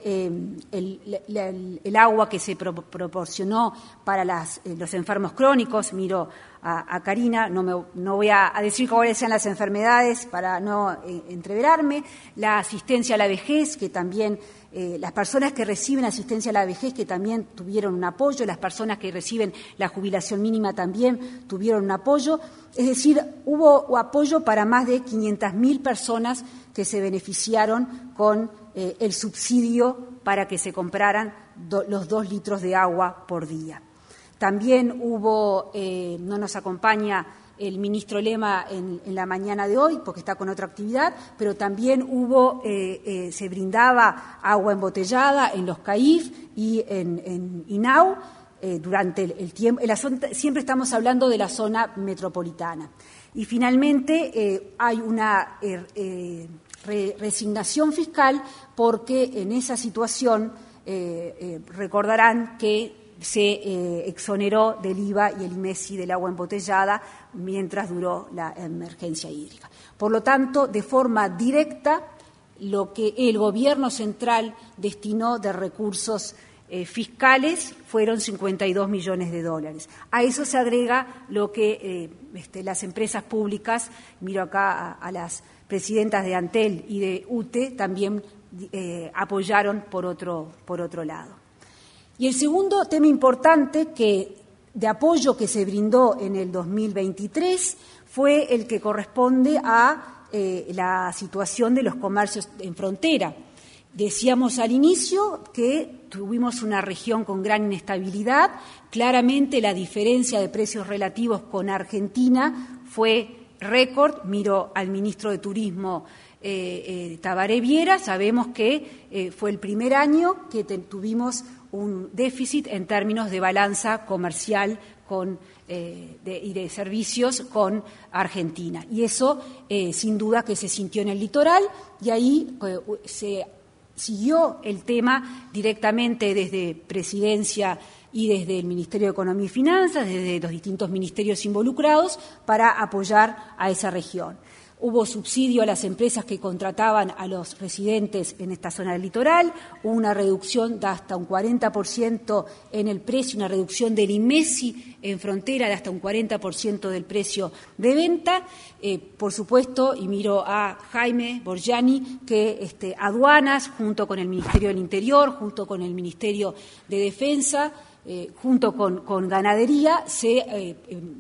el agua que se proporcionó para los enfermos crónicos. Miro a Karina, no voy a decir cuáles sean las enfermedades para no entreverarme, la asistencia a la vejez, que también las personas que reciben asistencia a la vejez que también tuvieron un apoyo, las personas que reciben la jubilación mínima también tuvieron un apoyo, es decir, hubo apoyo para más de 500.000 personas que se beneficiaron con el subsidio para que se compraran los 2 litros de agua por día. También hubo, no nos acompaña el ministro Lema en la mañana de hoy, porque está con otra actividad, pero también se brindaba agua embotellada en los CAIF y en INAU durante el tiempo. Siempre estamos hablando de la zona metropolitana. Y finalmente hay una resignación fiscal porque en esa situación recordarán que se exoneró del IVA y el IMESI del agua embotellada mientras duró la emergencia hídrica. Por lo tanto, de forma directa, lo que el Gobierno central destinó de recursos fiscales fueron $52 millones. A eso se agrega lo que las empresas públicas, miro acá a las presidentas de Antel y de UTE, también apoyaron por otro lado. Y el segundo tema importante de apoyo que se brindó en el 2023 fue el que corresponde a la situación de los comercios en frontera. Decíamos al inicio que tuvimos una región con gran inestabilidad. Claramente la diferencia de precios relativos con Argentina fue récord. Miro al ministro de Turismo Tabaré Viera. Sabemos que fue el primer año que tuvimos un déficit en términos de balanza comercial y de servicios con Argentina. Y eso, sin duda, que se sintió en el litoral, y ahí se siguió el tema directamente desde Presidencia y desde el Ministerio de Economía y Finanzas, desde los distintos ministerios involucrados, para apoyar a esa región. Hubo subsidio a las empresas que contrataban a los residentes en esta zona del litoral, hubo una reducción de hasta un 40% en el precio, una reducción del IMESI en frontera de hasta un 40% del precio de venta. Por supuesto, y miro a Jaime Borgiani, que aduanas, junto con el Ministerio del Interior, junto con el Ministerio de Defensa, junto con Ganadería, se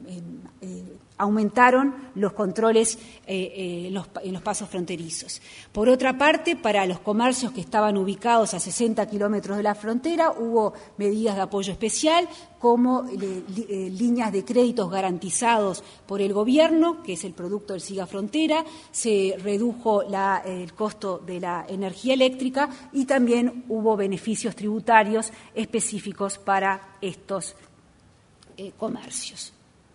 aumentaron los controles en los pasos fronterizos. Por otra parte, para los comercios que estaban ubicados a 60 kilómetros de la frontera, hubo medidas de apoyo especial, como líneas de créditos garantizados por el Gobierno, que es el producto del SIGA Frontera, se redujo el costo de la energía eléctrica y también hubo beneficios tributarios específicos para estos comercios.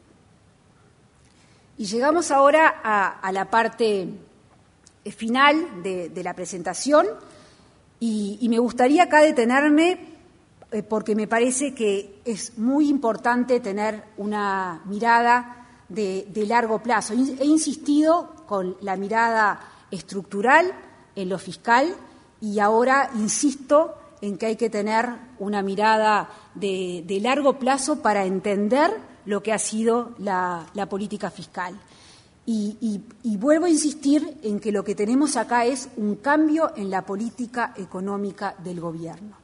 Y llegamos ahora a la parte final de la presentación y me gustaría acá detenerme porque me parece que es muy importante tener una mirada de largo plazo. He insistido con la mirada estructural en lo fiscal y ahora insisto en que hay que tener una mirada de largo plazo para entender lo que ha sido la política fiscal. Y vuelvo a insistir en que lo que tenemos acá es un cambio en la política económica del Gobierno.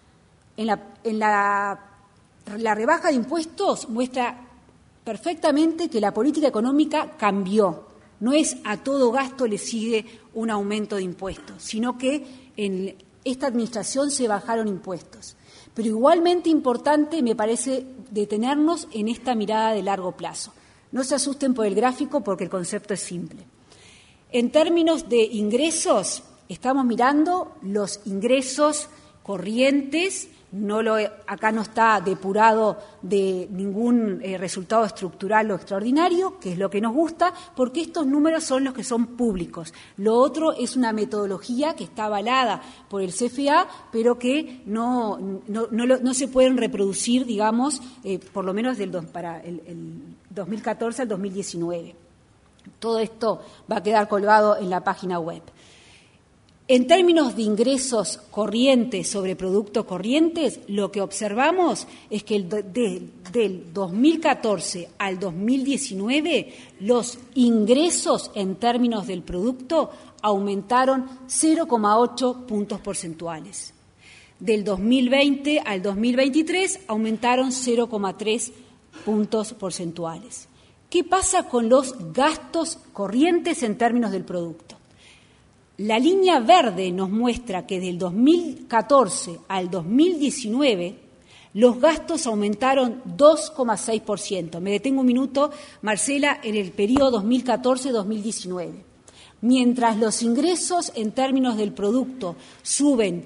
La rebaja de impuestos muestra perfectamente que la política económica cambió. No es a todo gasto le sigue un aumento de impuestos, sino que en esta administración se bajaron impuestos. Pero igualmente importante me parece detenernos en esta mirada de largo plazo. No se asusten por el gráfico porque el concepto es simple. En términos de ingresos, estamos mirando los ingresos corrientes, acá no está depurado de ningún resultado estructural o extraordinario, que es lo que nos gusta, porque estos números son los que son públicos. Lo otro es una metodología que está avalada por el CFA, pero que no se pueden reproducir, digamos, por lo menos para el 2014 al 2019. Todo esto va a quedar colgado en la página web. En términos de ingresos corrientes sobre productos corrientes, lo que observamos es que del 2014 al 2019 los ingresos en términos del producto aumentaron 0,8 puntos porcentuales. Del 2020 al 2023 aumentaron 0,3 puntos porcentuales. ¿Qué pasa con los gastos corrientes en términos del producto? La línea verde nos muestra que del 2014 al 2019 los gastos aumentaron 2,6%. Me detengo un minuto, Marcela, en el periodo 2014-2019. Mientras los ingresos en términos del producto suben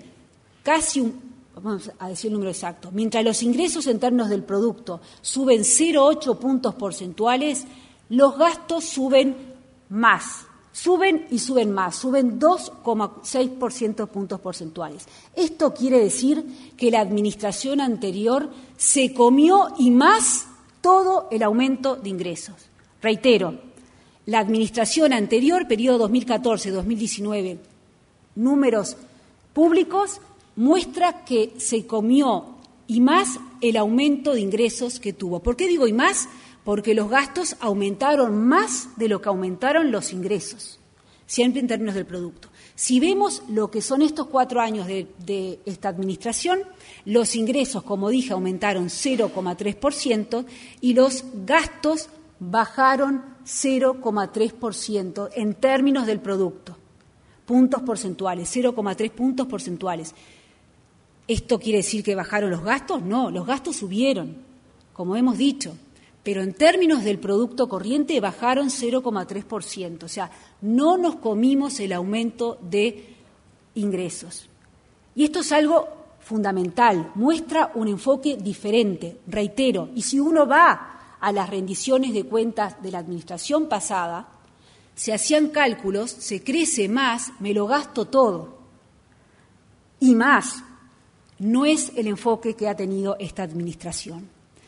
vamos a decir el número exacto, mientras los ingresos en términos del producto suben 0,8 puntos porcentuales, los gastos suben más. Suben y suben más, suben 2,6% puntos porcentuales. Esto quiere decir que la administración anterior se comió y más todo el aumento de ingresos. Reitero, la administración anterior, periodo 2014-2019, números públicos, muestra que se comió y más el aumento de ingresos que tuvo. ¿Por qué digo y más? Porque los gastos aumentaron más de lo que aumentaron los ingresos, siempre en términos del producto. Si vemos lo que son estos 4 años de esta administración, los ingresos, como dije, aumentaron 0,3% y los gastos bajaron 0,3% en términos del producto, puntos porcentuales, 0,3 puntos porcentuales. ¿Esto quiere decir que bajaron los gastos? No, los gastos subieron, como hemos dicho. Pero en términos del producto corriente bajaron 0,3%. O sea, no nos comimos el aumento de ingresos. Y esto es algo fundamental, muestra un enfoque diferente, reitero. Y si uno va a las rendiciones de cuentas de la administración pasada, se hacían cálculos, se crece más, me lo gasto todo. Y más, no es el enfoque que ha tenido esta administración.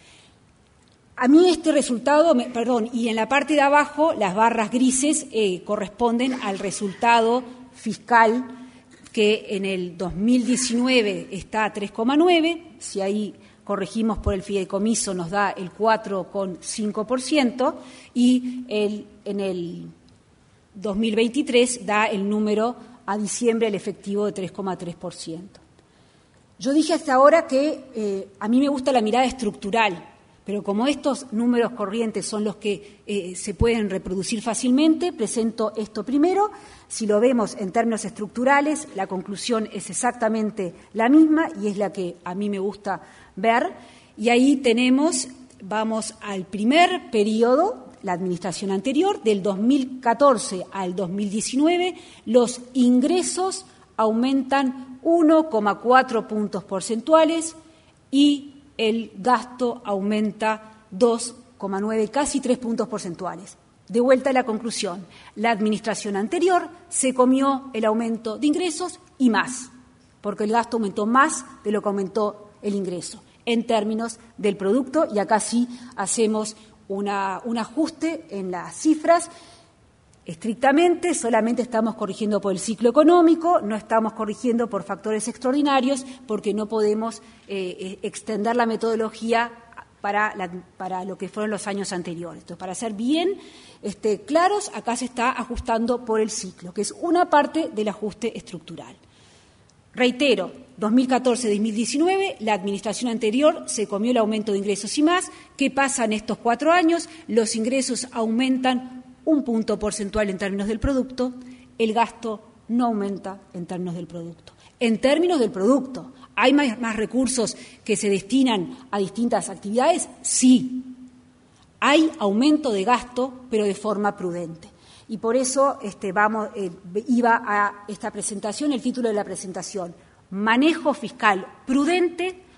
A mí este resultado, y en la parte de abajo las barras grises corresponden al resultado fiscal que en el 2019 está a 3,9, si ahí corregimos por el fideicomiso nos da el 4,5% y en el 2023 da el número a diciembre el efectivo de 3,3%. Yo dije hasta ahora que a mí me gusta la mirada estructural, pero como estos números corrientes son los que se pueden reproducir fácilmente, presento esto primero. Si lo vemos en términos estructurales, la conclusión es exactamente la misma y es la que a mí me gusta ver. Y ahí vamos al primer periodo, la administración anterior, del 2014 al 2019, los ingresos aumentan 1,4 puntos porcentuales y el gasto aumenta 2,9, casi 3 puntos porcentuales. De vuelta a la conclusión, la administración anterior se comió el aumento de ingresos y más, porque el gasto aumentó más de lo que aumentó el ingreso en términos del producto, y acá sí hacemos un ajuste en las cifras. Estrictamente, solamente estamos corrigiendo por el ciclo económico, no estamos corrigiendo por factores extraordinarios, porque no podemos extender la metodología para lo que fueron los años anteriores. Entonces, para ser bien claros, acá se está ajustando por el ciclo, que es una parte del ajuste estructural. Reitero, 2014-2019, la administración anterior se comió el aumento de ingresos y más. ¿Qué pasa en estos 4 años? Los ingresos aumentan 1 punto porcentual en términos del producto, el gasto no aumenta en términos del producto. En términos del producto, ¿hay más recursos que se destinan a distintas actividades? Sí. Hay aumento de gasto, pero de forma prudente. Y por eso iba a esta presentación, el título de la presentación, Manejo fiscal prudente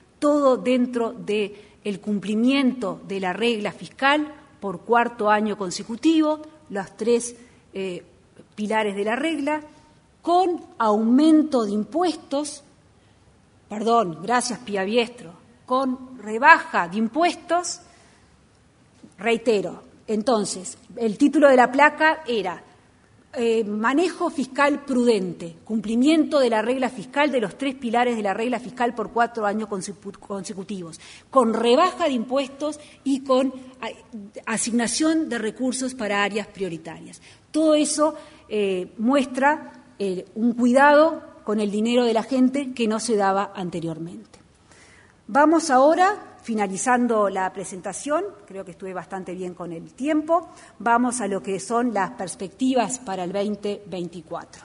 todo dentro del cumplimiento de la regla fiscal por cuarto año consecutivo, los 3 pilares de la regla, con aumento de impuestos, gracias Piabiestro, con rebaja de impuestos, reitero. Entonces, el título de la placa era manejo fiscal prudente, cumplimiento de la regla fiscal de los 3 pilares de la regla fiscal por 4 años consecutivos, con rebaja de impuestos y con asignación de recursos para áreas prioritarias. Todo eso muestra un cuidado con el dinero de la gente que no se daba anteriormente. Vamos ahora, finalizando la presentación, creo que estuve bastante bien con el tiempo, vamos a lo que son las perspectivas para el 2024.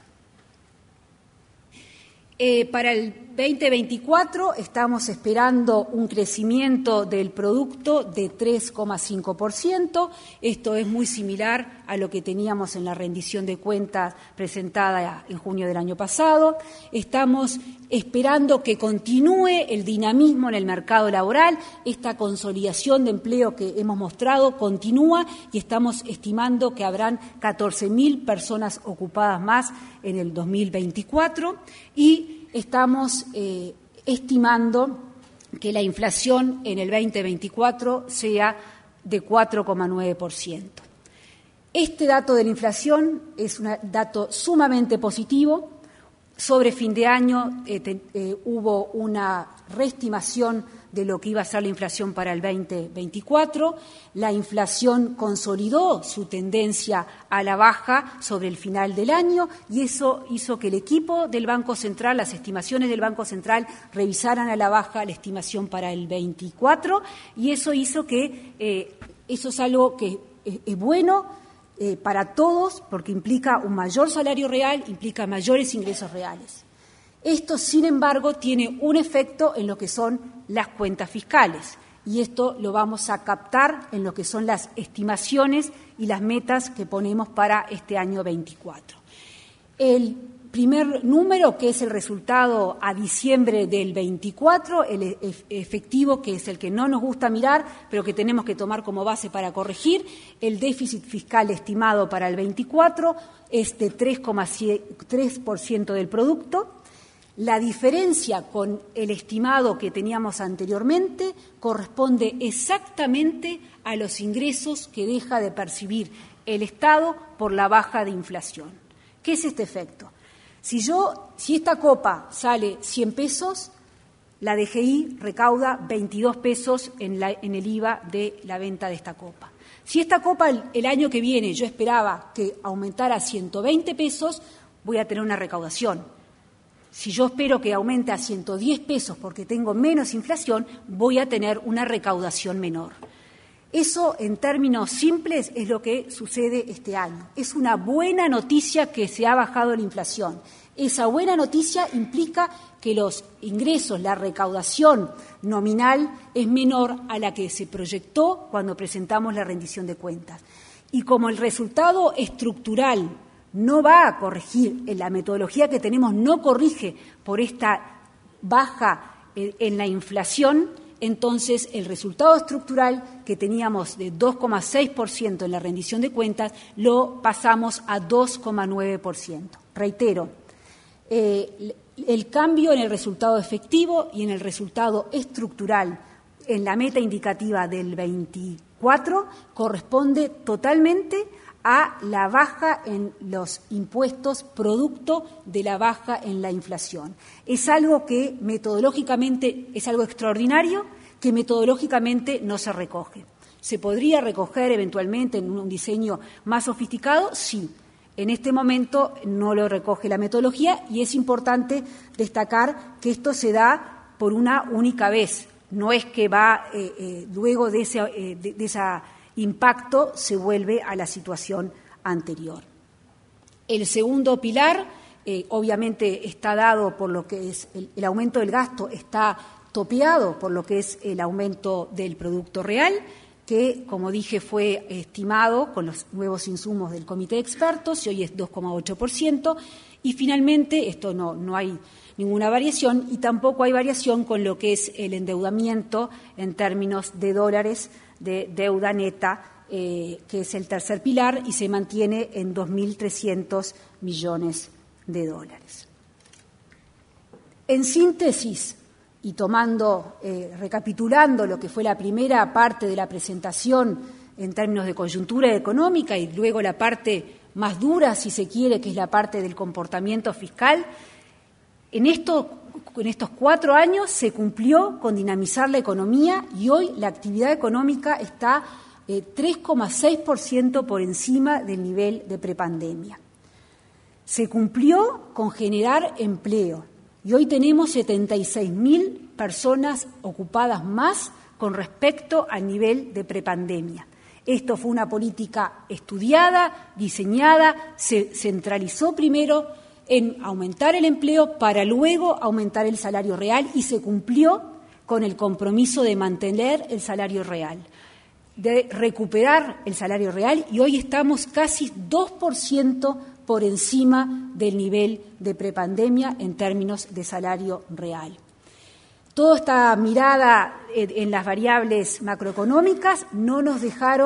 Para el 2024 estamos esperando un crecimiento del producto de 3,5%. Esto es muy similar a lo que teníamos en la rendición de cuentas presentada en junio del año pasado. Estamos esperando que continúe el dinamismo en el mercado laboral. Esta consolidación de empleo que hemos mostrado continúa y estamos estimando que habrán 14.000 personas ocupadas más en el 2024 y estamos estimando que la inflación en el 2024 sea de 4,9%. Este dato de la inflación es un dato sumamente positivo. Sobre fin de año hubo una reestimación de lo que iba a ser la inflación para el 2024. La inflación consolidó su tendencia a la baja sobre el final del año y eso hizo que el equipo del Banco Central, las estimaciones del Banco Central, revisaran a la baja la estimación para el 24 y eso hizo que eso es algo que es bueno para todos porque implica un mayor salario real, implica mayores ingresos reales. Esto, sin embargo, tiene un efecto en lo que son las cuentas fiscales y esto lo vamos a captar en lo que son las estimaciones y las metas que ponemos para este año 24. El primer número, que es el resultado a diciembre del 24, el efectivo, que es el que no nos gusta mirar, pero que tenemos que tomar como base para corregir, el déficit fiscal estimado para el 24 es de 3,3% del producto. La diferencia con el estimado que teníamos anteriormente corresponde exactamente a los ingresos que deja de percibir el Estado por la baja de inflación. ¿Qué es este efecto? Si esta copa sale 100 pesos, la DGI recauda 22 pesos en el IVA de la venta de esta copa. Si esta copa el año que viene yo esperaba que aumentara a 120 pesos, voy a tener una recaudación. Si yo espero que aumente a 110 pesos porque tengo menos inflación, voy a tener una recaudación menor. Eso, en términos simples, es lo que sucede este año. Es una buena noticia que se ha bajado la inflación. Esa buena noticia implica que los ingresos, la recaudación nominal es menor a la que se proyectó cuando presentamos la rendición de cuentas. Y como el resultado estructural no va a corregir, en la metodología que tenemos no corrige por esta baja en la inflación, entonces el resultado estructural que teníamos de 2,6% en la rendición de cuentas lo pasamos a 2,9%. Reitero, el cambio en el resultado efectivo y en el resultado estructural en la meta indicativa del 24 corresponde totalmente a la baja en los impuestos producto de la baja en la inflación. Es algo que metodológicamente es algo extraordinario que metodológicamente no se recoge. ¿Se podría recoger eventualmente en un diseño más sofisticado? Sí. En este momento no lo recoge la metodología y es importante destacar que esto se da por una única vez. No es que va luego de esa impacto se vuelve a la situación anterior. El segundo pilar, obviamente, está dado por lo que es el aumento del gasto, está topeado por lo que es el aumento del Producto Real, que, como dije, fue estimado con los nuevos insumos del Comité de Expertos y hoy es 2,8%. Y finalmente, esto no hay ninguna variación, y tampoco hay variación con lo que es el endeudamiento en términos de dólares de deuda neta, que es el tercer pilar, y se mantiene en 2.300 millones de dólares. En síntesis, y recapitulando lo que fue la primera parte de la presentación en términos de coyuntura económica y luego la parte más dura, si se quiere, que es la parte del comportamiento fiscal, en estos 4 años se cumplió con dinamizar la economía y hoy la actividad económica está 3,6% por encima del nivel de prepandemia. Se cumplió con generar empleo y hoy tenemos 76.000 personas ocupadas más con respecto al nivel de prepandemia. Esto fue una política estudiada, diseñada, se centralizó primero en aumentar el empleo para luego aumentar el salario real y se cumplió con el compromiso de mantener el salario real, de recuperar el salario real, y hoy estamos casi 2% por encima del nivel de prepandemia en términos de salario real. Toda esta mirada en las variables macroeconómicas no nos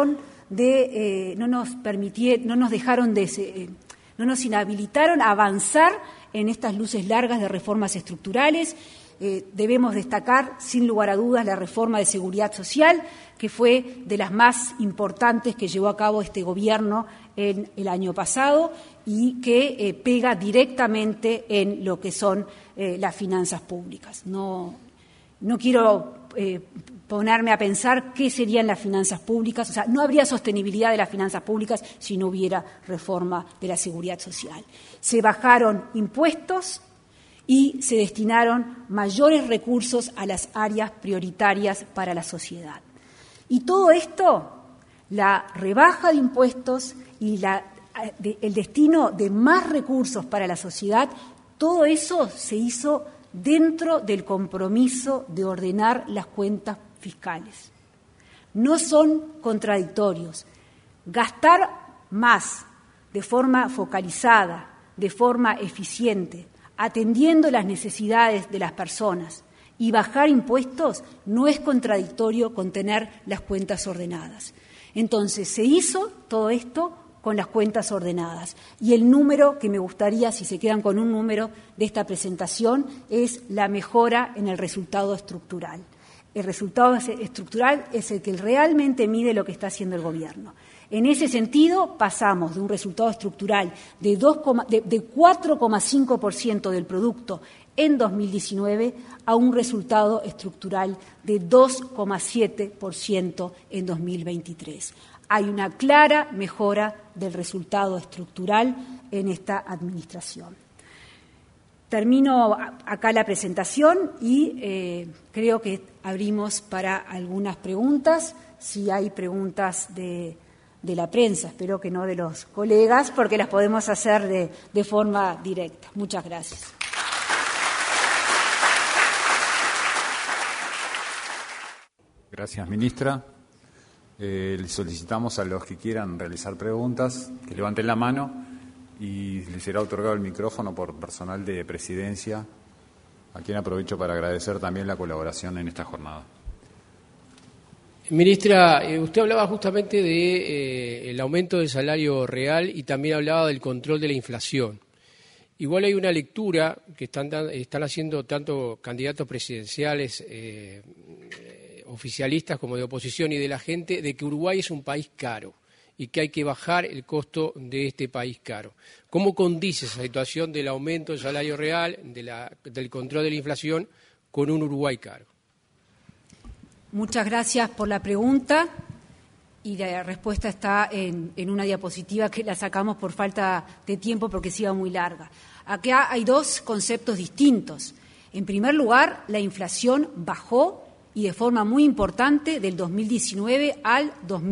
inhabilitaron a avanzar en estas luces largas de reformas estructurales. Debemos destacar, sin lugar a dudas, la reforma de seguridad social, que fue de las más importantes que llevó a cabo este Gobierno en el año pasado y que pega directamente en lo que son las finanzas públicas. No quiero ponerme a pensar qué serían las finanzas públicas, o sea, no habría sostenibilidad de las finanzas públicas si no hubiera reforma de la seguridad social. Se bajaron impuestos y se destinaron mayores recursos a las áreas prioritarias para la sociedad. Y todo esto, la rebaja de impuestos y el destino de más recursos para la sociedad, todo eso se hizo dentro del compromiso de ordenar las cuentas fiscales. No son contradictorios. Gastar más de forma focalizada, de forma eficiente, atendiendo las necesidades de las personas y bajar impuestos no es contradictorio con tener las cuentas ordenadas. Entonces, se hizo todo esto con las cuentas ordenadas. Y el número que me gustaría, si se quedan con un número de esta presentación, es la mejora en el resultado estructural. El resultado estructural es el que realmente mide lo que está haciendo el Gobierno. En ese sentido, pasamos de un resultado estructural de 4,5% del producto en 2019 a un resultado estructural de 2,7% en 2023. Hay una clara mejora del resultado estructural en esta administración. Termino acá la presentación y creo que abrimos para algunas preguntas. Si hay preguntas de la prensa, espero que no de los colegas, porque las podemos hacer de forma directa. Muchas gracias. Gracias, ministra. Le solicitamos a los que quieran realizar preguntas que levanten la mano y les será otorgado el micrófono por personal de presidencia, a quien aprovecho para agradecer también la colaboración en esta jornada. Ministra, usted hablaba justamente del aumento del salario real y también hablaba del control de la inflación. Igual hay una lectura que están haciendo tanto candidatos presidenciales oficialistas como de oposición y de la gente, de que Uruguay es un país caro y que hay que bajar el costo de este país caro. ¿Cómo condice esa situación del aumento del salario real, del control de la inflación, con un Uruguay caro? Muchas gracias por la pregunta y la respuesta está en una diapositiva que la sacamos por falta de tiempo porque se iba muy larga. Acá hay dos conceptos distintos. En primer lugar, la inflación bajó y de forma muy importante del 2019 al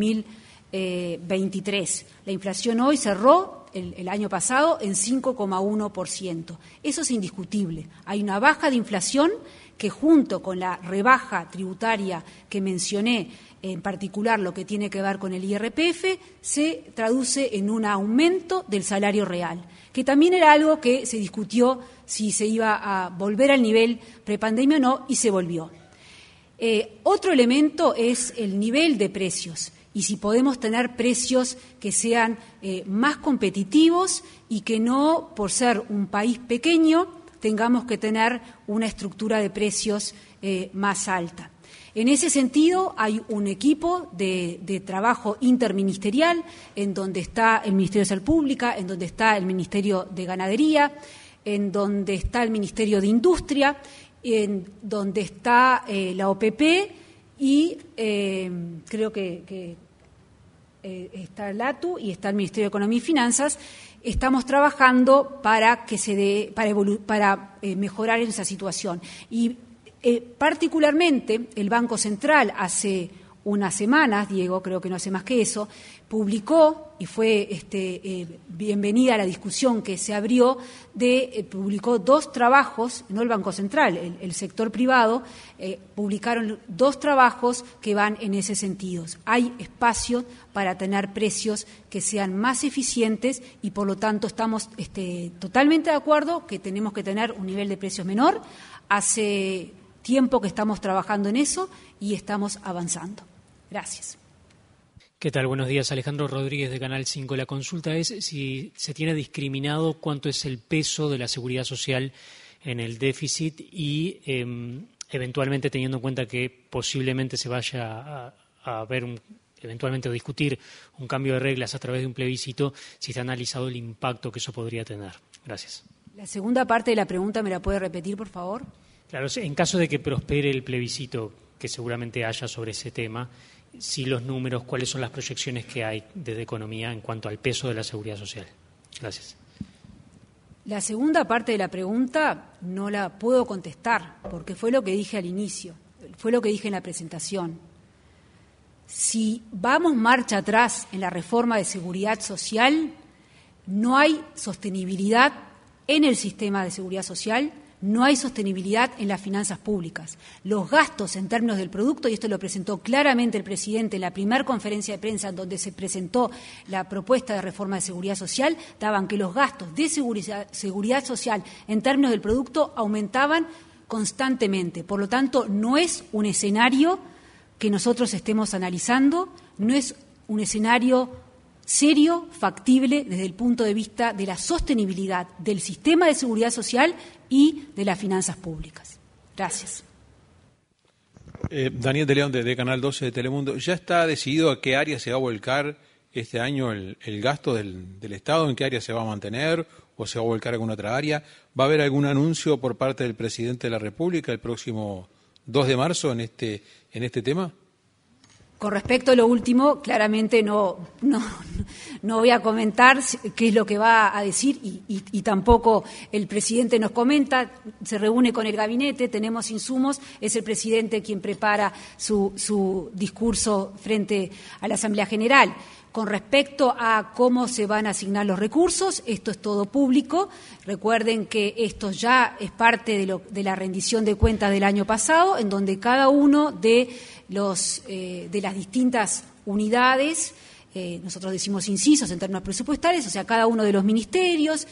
2023. La inflación hoy cerró el año pasado en 5,1%. Eso es indiscutible. Hay una baja de inflación que junto con la rebaja tributaria que mencioné, en particular lo que tiene que ver con el IRPF, se traduce en un aumento del salario real, que también era algo que se discutió si se iba a volver al nivel prepandemia o no, y se volvió. Otro elemento es el nivel de precios y si podemos tener precios que sean más competitivos y que no, por ser un país pequeño, tengamos que tener una estructura de precios más alta. En ese sentido, hay un equipo de trabajo interministerial en donde está el Ministerio de Salud Pública, en donde está el Ministerio de Ganadería, en donde está el Ministerio de Industria, en donde está la OPP y creo que está el ATU y está el Ministerio de Economía y Finanzas. Estamos trabajando para que se dé, para mejorar esa situación. Y particularmente el Banco Central hace unas semanas, Diego, creo que no hace más que eso, publicó, y fue bienvenida a la discusión que se abrió, publicó 2 trabajos, no el Banco Central, el sector privado, publicaron 2 trabajos que van en ese sentido. Hay espacio para tener precios que sean más eficientes y, por lo tanto, estamos totalmente de acuerdo que tenemos que tener un nivel de precios menor. Hace tiempo que estamos trabajando en eso y estamos avanzando. Gracias. ¿Qué tal? Buenos días. Alejandro Rodríguez de Canal 5. La consulta es si se tiene discriminado cuánto es el peso de la seguridad social en el déficit y eventualmente teniendo en cuenta que posiblemente se vaya a ver eventualmente a discutir un cambio de reglas a través de un plebiscito, si se ha analizado el impacto que eso podría tener. Gracias. La segunda parte de la pregunta, ¿me la puede repetir, por favor? Claro, en caso de que prospere el plebiscito que seguramente haya sobre ese tema, si los números, cuáles son las proyecciones que hay desde Economía en cuanto al peso de la seguridad social. Gracias. La segunda parte de la pregunta no la puedo contestar porque fue lo que dije al inicio, fue lo que dije en la presentación. Si vamos marcha atrás en la reforma de seguridad social, no hay sostenibilidad en el sistema de seguridad social, no hay sostenibilidad en las finanzas públicas. Los gastos en términos del producto, y esto lo presentó claramente el presidente en la primera conferencia de prensa en donde se presentó la propuesta de reforma de seguridad social, daban que los gastos de seguridad social en términos del producto aumentaban constantemente. Por lo tanto, no es un escenario que nosotros estemos analizando, no es un escenario serio, factible desde el punto de vista de la sostenibilidad del sistema de seguridad social y de las finanzas públicas. Gracias. Daniel de León, de Canal 12 de Telemundo. ¿Ya está decidido a qué área se va a volcar este año el gasto del Estado? ¿En qué área se va a mantener o se va a volcar a alguna otra área? ¿Va a haber algún anuncio por parte del presidente de la República el próximo 2 de marzo en este tema? Con respecto a lo último, claramente no voy a comentar qué es lo que va a decir y tampoco el presidente nos comenta, se reúne con el gabinete, tenemos insumos, es el presidente quien prepara su discurso frente a la Asamblea General. Con respecto a cómo se van a asignar los recursos, esto es todo público. Recuerden que esto ya es parte de la rendición de cuentas del año pasado, en donde cada uno de las distintas unidades, nosotros decimos incisos en términos presupuestarios, o sea, cada uno de los ministerios,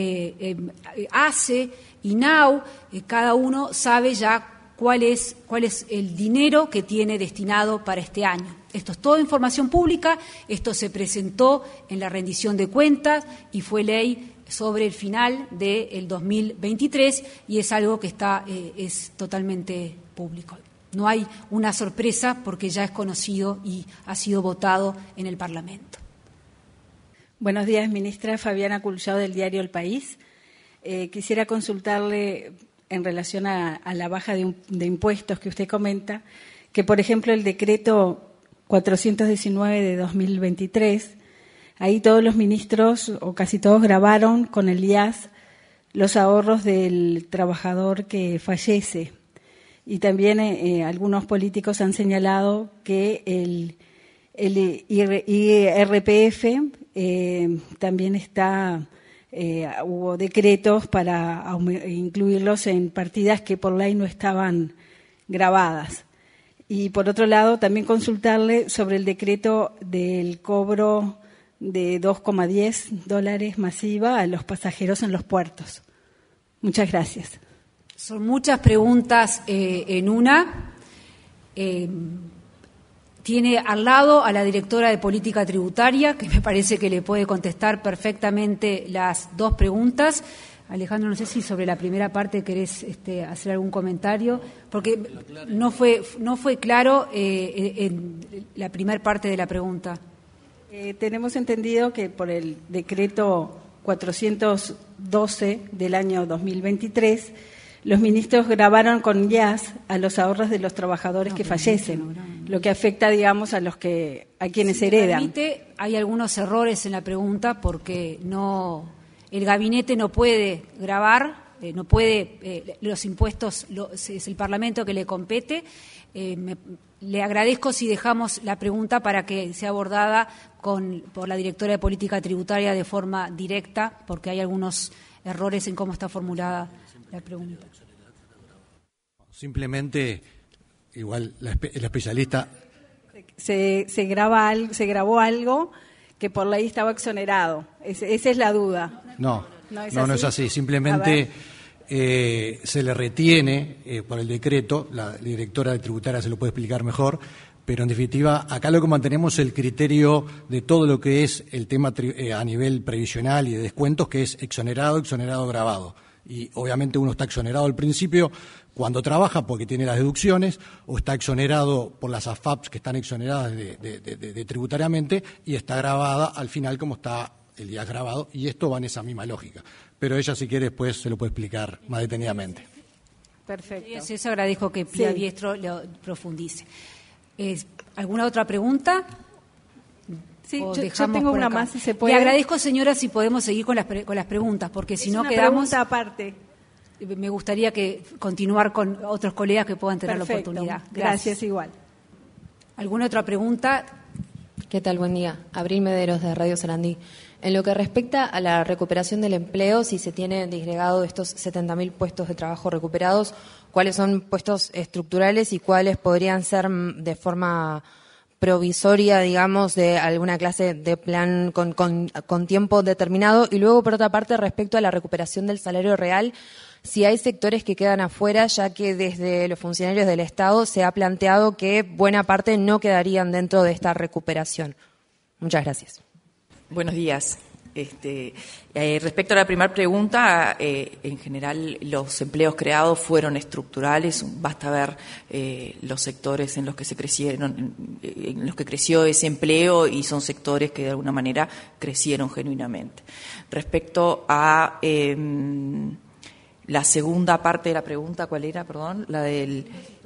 ACE, INAU, cada uno sabe ya cuál es el dinero que tiene destinado para este año. Esto es toda información pública, esto se presentó en la rendición de cuentas y fue ley sobre el final del 2023 y es algo que es totalmente público. No hay una sorpresa porque ya es conocido y ha sido votado en el Parlamento. Buenos días, ministra. Fabiana Cullao, del diario El País. Quisiera consultarle en relación a la baja de impuestos que usted comenta, que, por ejemplo, el decreto 419 de 2023, ahí todos los ministros, o casi todos, grabaron con el IAS los ahorros del trabajador que fallece. Y también algunos políticos han señalado que el IRPF también está hubo decretos para incluirlos en partidas que por ley no estaban grabadas. Y por otro lado, también consultarle sobre el decreto del cobro de $2,10 masiva a los pasajeros en los puertos. Muchas gracias. Son muchas preguntas en una. Tiene al lado a la directora de Política Tributaria, que me parece que le puede contestar perfectamente las dos preguntas. Alejandro, no sé si sobre la primera parte querés hacer algún comentario, porque no fue claro en la primera parte de la pregunta. Tenemos entendido que por el decreto 412 del año 2023, los ministros grabaron con IAS a los ahorros de los trabajadores que fallecen, lo que afecta, digamos, a quienes heredan. Hay algunos errores en la pregunta porque el gabinete no puede grabar, no puede los impuestos, es el Parlamento que le compete. Le agradezco si dejamos la pregunta para que sea abordada por la directora de Política Tributaria de forma directa, porque hay algunos errores en cómo está formulada la pregunta. Simplemente, igual la especialista... Se grabó algo que por ley estaba exonerado. Esa es la duda. No es así. Simplemente se le retiene por el decreto, la directora de Tributaria se lo puede explicar mejor, pero en definitiva, acá lo que mantenemos es el criterio de todo lo que es el tema a nivel previsional y de descuentos, que es exonerado, grabado. Y obviamente uno está exonerado al principio cuando trabaja porque tiene las deducciones, o está exonerado por las AFAPs que están exoneradas de tributariamente, y está grabada al final como está el día grabado, y esto va en esa misma lógica. Pero ella, si quiere, después se lo puede explicar más detenidamente. Perfecto. Eso agradezco que Pía Biestro lo profundice. ¿Alguna otra pregunta? Sí, yo tengo una más, si se puede. Le agradezco, señora, si podemos seguir con las preguntas, porque si no quedamos... pregunta aparte. Me gustaría continuar con otros colegas que puedan tener Perfecto. la oportunidad. Gracias, igual. ¿Alguna otra pregunta? ¿Qué tal? Buen día. Abril Mederos, de Radio Sarandí. En lo que respecta a la recuperación del empleo, si se tiene disgregado estos 70.000 puestos de trabajo recuperados, ¿cuáles son puestos estructurales y cuáles podrían ser de forma provisoria, digamos, de alguna clase de plan con tiempo determinado? Y luego, por otra parte, respecto a la recuperación del salario real, si hay sectores que quedan afuera, ya que desde los funcionarios del Estado se ha planteado que buena parte no quedarían dentro de esta recuperación. Muchas gracias. Buenos días. Respecto a la primera pregunta, en general los empleos creados fueron estructurales. Basta ver los sectores en los que en los que creció ese empleo, y son sectores que de alguna manera crecieron genuinamente. Respecto a la segunda parte de la pregunta, ¿cuál era? Perdón, la del...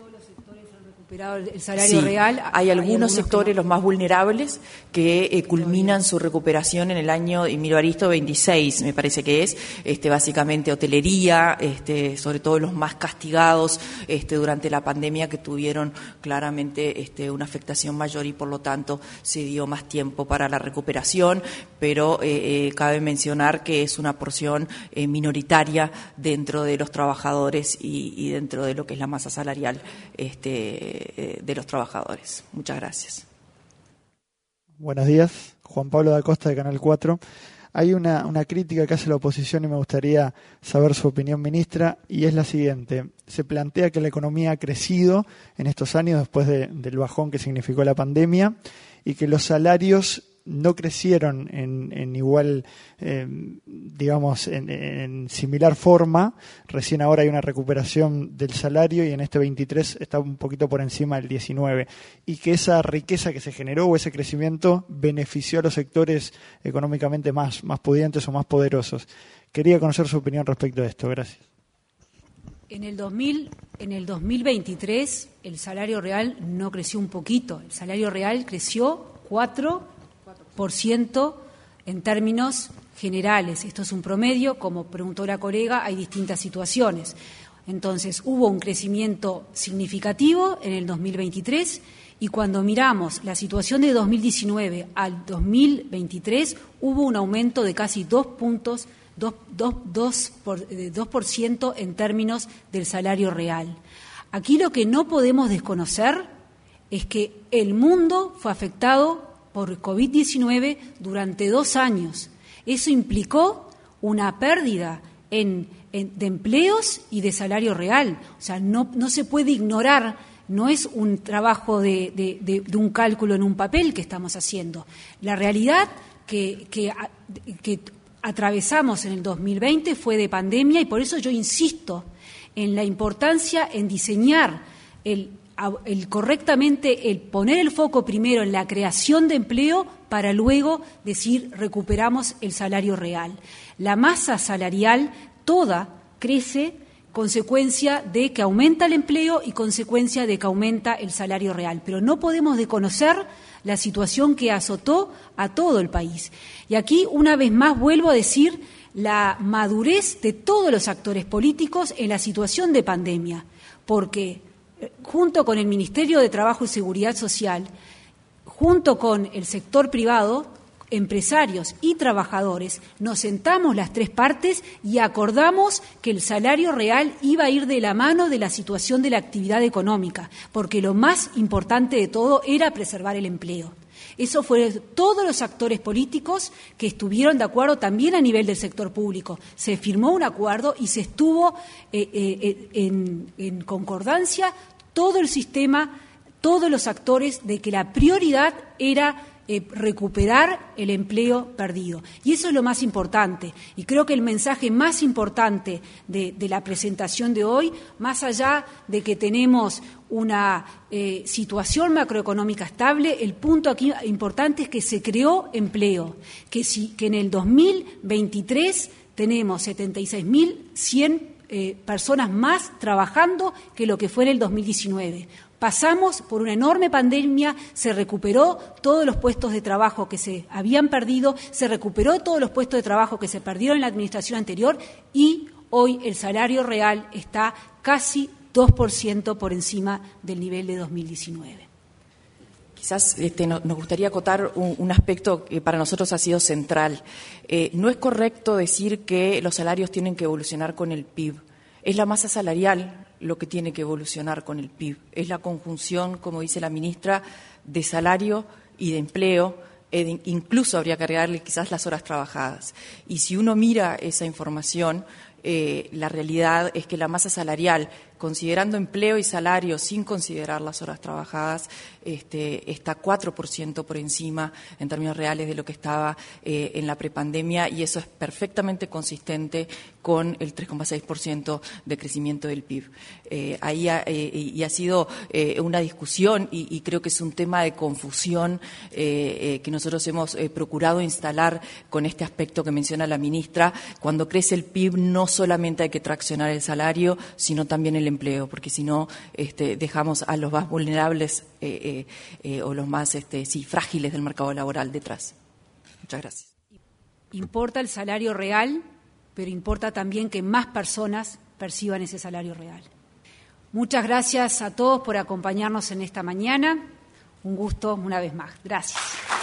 El salario real. Hay algunos sectores, los más vulnerables, que culminan su recuperación en el año, y miro Aristo, 26, me parece que es, básicamente hotelería, sobre todo los más castigados durante la pandemia, que tuvieron claramente una afectación mayor, y por lo tanto se dio más tiempo para la recuperación, pero cabe mencionar que es una porción minoritaria dentro de los trabajadores y dentro de lo que es la masa salarial de los trabajadores. Muchas gracias. Buenos días, Juan Pablo da Costa, de Canal 4. Hay una crítica que hace la oposición y me gustaría saber su opinión, ministra, y es la siguiente. Se plantea que la economía ha crecido en estos años después del bajón que significó la pandemia, y que los salarios no crecieron en igual, digamos, en similar forma. Recién ahora hay una recuperación del salario y en este 23 está un poquito por encima del 19. Y que esa riqueza que se generó o ese crecimiento benefició a los sectores económicamente más pudientes o más poderosos. Quería conocer su opinión respecto a esto. Gracias. En el 2023 el salario real no creció un poquito. El salario real creció 4% en términos generales. Esto es un promedio, como preguntó la colega, hay distintas situaciones. Entonces, hubo un crecimiento significativo en el 2023, y cuando miramos la situación de 2019 al 2023, hubo un aumento de casi 2 puntos 2% en términos del salario real. Aquí lo que no podemos desconocer es que el mundo fue afectado por COVID-19 durante 2 años. Eso implicó una pérdida de empleos y de salario real. O sea, no se puede ignorar, no es un trabajo de un cálculo en un papel que estamos haciendo. La realidad que atravesamos en el 2020 fue de pandemia, y por eso yo insisto en la importancia en diseñar correctamente, el poner el foco primero en la creación de empleo para luego decir recuperamos el salario real. La masa salarial toda crece consecuencia de que aumenta el empleo y consecuencia de que aumenta el salario real. Pero no podemos desconocer la situación que azotó a todo el país. Y aquí, una vez más, vuelvo a decir la madurez de todos los actores políticos en la situación de pandemia, porque junto con el Ministerio de Trabajo y Seguridad Social, junto con el sector privado, empresarios y trabajadores, nos sentamos las 3 partes y acordamos que el salario real iba a ir de la mano de la situación de la actividad económica, porque lo más importante de todo era preservar el empleo. Eso fueron todos los actores políticos que estuvieron de acuerdo, también a nivel del sector público. Se firmó un acuerdo y se estuvo en concordancia todo el sistema, todos los actores, de que la prioridad era recuperar el empleo perdido. Y eso es lo más importante. Y creo que el mensaje más importante de la presentación de hoy, más allá de que tenemos una situación macroeconómica estable, el punto aquí importante es que se creó empleo, que en el 2023 tenemos 76.100 personas más trabajando que lo que fue en el 2019. Pasamos por una enorme pandemia, se recuperó todos los puestos de trabajo que se habían perdido, se recuperó todos los puestos de trabajo que se perdieron en la administración anterior, y hoy el salario real está casi 2% por encima del nivel de 2019. Quizás nos gustaría acotar un aspecto que para nosotros ha sido central. No es correcto decir que los salarios tienen que evolucionar con el PIB. Es la masa salarial lo que tiene que evolucionar con el PIB. Es la conjunción, como dice la ministra, de salario y de empleo. Incluso habría que agregarle quizás las horas trabajadas. Y si uno mira esa información, la realidad es que la masa salarial, considerando empleo y salario sin considerar las horas trabajadas, está 4% por encima en términos reales de lo que estaba en la prepandemia, y eso es perfectamente consistente con el 3,6% de crecimiento del PIB. Y ha sido una discusión, y creo que es un tema de confusión que nosotros hemos procurado instalar con este aspecto que menciona la ministra. Cuando crece el PIB no solamente hay que traccionar el salario, sino también el empleo, porque si no dejamos a los más vulnerables o los más frágiles del mercado laboral detrás. Muchas gracias. Importa el salario real, pero importa también que más personas perciban ese salario real. Muchas gracias a todos por acompañarnos en esta mañana. Un gusto una vez más. Gracias.